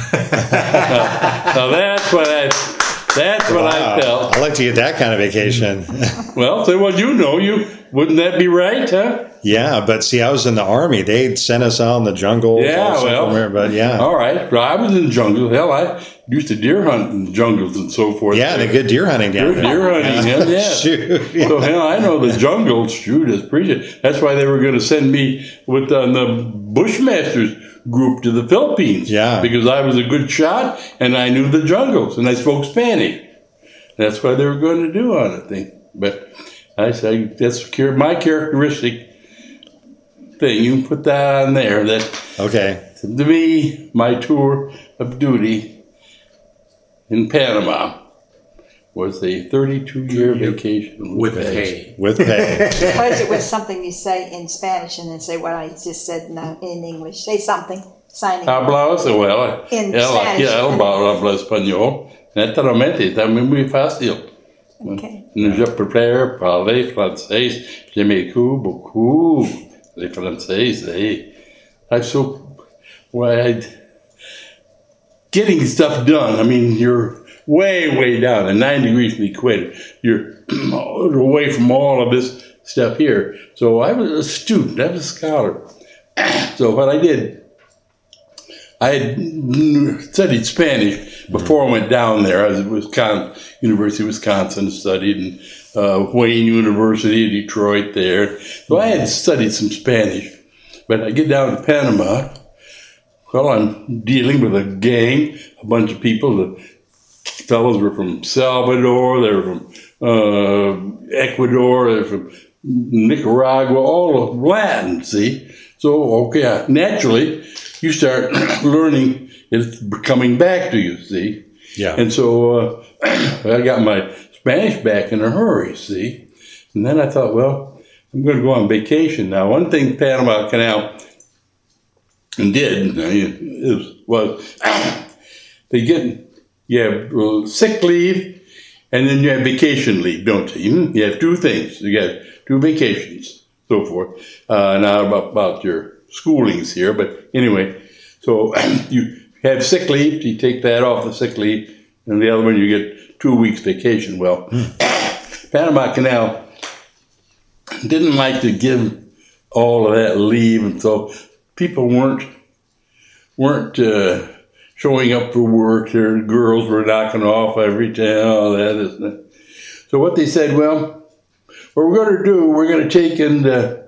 Now that's what I felt. I'd like to get that kind of vacation. Well, so what wouldn't that be right, huh? Yeah, but see, I was in the Army. They'd sent us out in the jungle. Yeah, but yeah. All right. Well, I was in the jungle. Hell, I used to deer hunt in jungles and so forth. Yeah, the good deer hunting down there. Deer hunting, yeah. Shoot, yeah. So, hell, I know the jungle. Shoot, it's pretty. That's why they were going to send me with the Bushmasters group to the Philippines. Yeah. Because I was a good shot and I knew the jungles and I spoke Spanish. That's why they were going to do on it thing. But I say that's my characteristic thing. You can put that on there. That Okay. to me, my tour of duty in Panama was a 32-year vacation With pay. With pay. Suppose it was something you say in Spanish and then say what I just said in English. Say something. Signing. Hablas, well, In ela Spanish. habla español. Naturalmente, también muy fácil. Okay. Je préfère parler français. J'aime beaucoup le français. I'm so getting stuff done. I mean, you're way down at 9 degrees from the equator. You're away from all of this stuff here. So I was a student. I was a scholar. So what I did, I had studied Spanish before I went down there. I was at Wisconsin, University of Wisconsin, studied, and Wayne University, Detroit there. So I had studied some Spanish. But I get down to Panama. Well, I'm dealing with a gang, a bunch of people. The fellows were from Salvador, they were from Ecuador, they're from Nicaragua, all of Latin, see? So, okay, naturally, you start learning it's coming back to you, see? Yeah. And so I got my Spanish back in a hurry, see? And then I thought, well, I'm going to go on vacation now. One thing Panama Canal did was they you have sick leave and then you have vacation leave, don't you? You have two things. You got two vacations, so forth. Now about your schoolings here, but anyway, so you have sick leave, you take that off the sick leave, and the other one you get 2 weeks vacation. Well, Panama Canal didn't like to give all of that leave, and so people weren't showing up for work. Their girls were knocking off every time, all that, isn't it? So what they said, well, what we're going to do, we're going to take and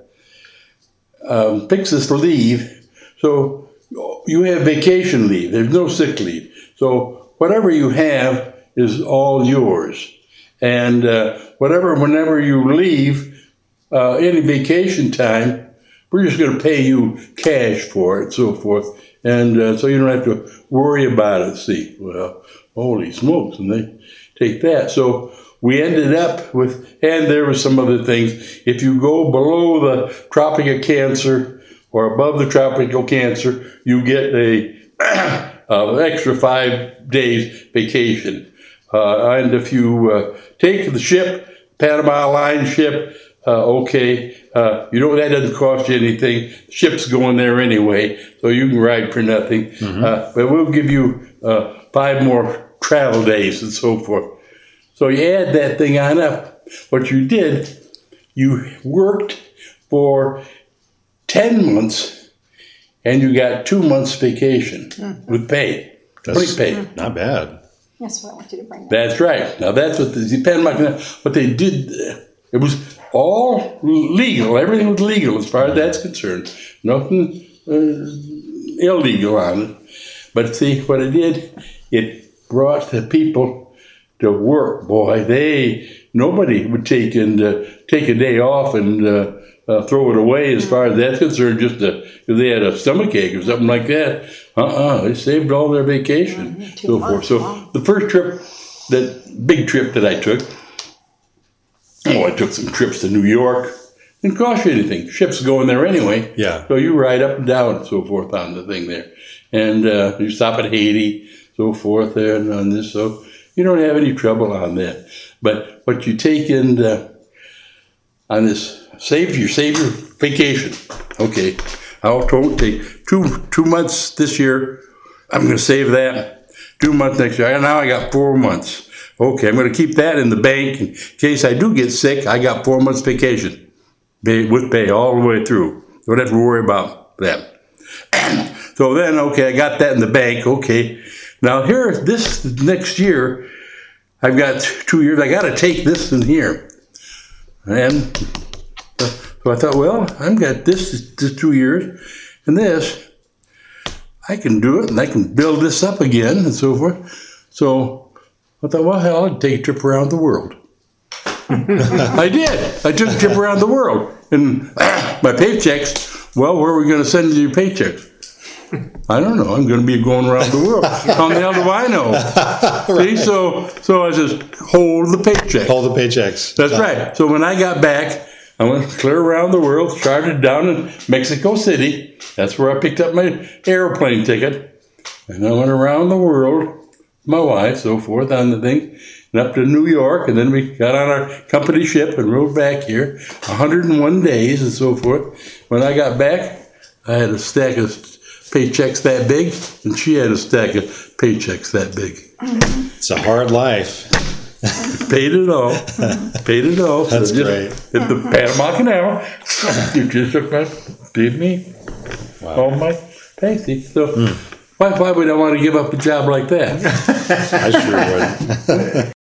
fix this leave. So you have vacation leave. There's no sick leave. So whatever you have is all yours. And whenever you leave, any vacation time, we're just going to pay you cash for it, so forth. And so you don't have to worry about it. See, well, holy smokes, and they take that. So we ended up with, and there were some other things. If you go below the Tropic of Cancer or above the Tropic of Cancer, you get an extra 5 days vacation. And if you take the ship, Panama Line ship, that doesn't cost you anything. The ship's going there anyway, so you can ride for nothing. But we'll give you 5 more travel days and so forth. So you add that thing on up. What you did, you worked for 10 months, and you got 2 months vacation with pay. That's pay. Not bad. That's what I want you to bring up. That's right. Now that's what what they did. It was all legal. Everything was legal as far as that's concerned. Nothing illegal on it. But see what it did? It brought the people to work. Boy, nobody would take a day off and throw it away as far as that's concerned, just if they had a stomachache or something like that. They saved all their vacation, so forth. So the first trip, that big trip that I took, I took some trips to New York. Didn't cost you anything. Ships going there anyway. Yeah. So you ride up and down and so forth on the thing there. And you stop at Haiti, so forth there and on this. So you don't have any trouble on that. But what you take in on this, save your vacation. Okay. I'll take 2 months this year. I'm going to save that. 2 months next year. Now I got 4 months. Okay, I'm going to keep that in the bank in case I do get sick. I got 4 months vacation with pay all the way through. Don't have to worry about that. So then, okay, I got that in the bank. Okay, now here, this next year, I've got 2 years. I got to take this in here, and so I thought, well, I've got this 2 years, and this, I can do it, and I can build this up again, and so forth. So I thought, well, hell, I'd take a trip around the world. I did. I took a trip around the world. And my paychecks, well, where are we going to send your paychecks? I don't know. I'm going to be going around the world. How the hell do I know? Right. See, so I just hold the paycheck. Hold the paychecks. That's right. So when I got back, I went clear around the world, started down in Mexico City. That's where I picked up my airplane ticket. And I went around the world. My wife, so forth, on the thing, and up to New York, and then we got on our company ship and rode back here, 101 days and so forth. When I got back, I had a stack of paychecks that big, and she had a stack of paychecks that big. It's a hard life. Paid it all. Paid it all. That's so great. At the Panama Canal, you just took my, paid me all my pay. So why would I want to give up a job like that? I sure would.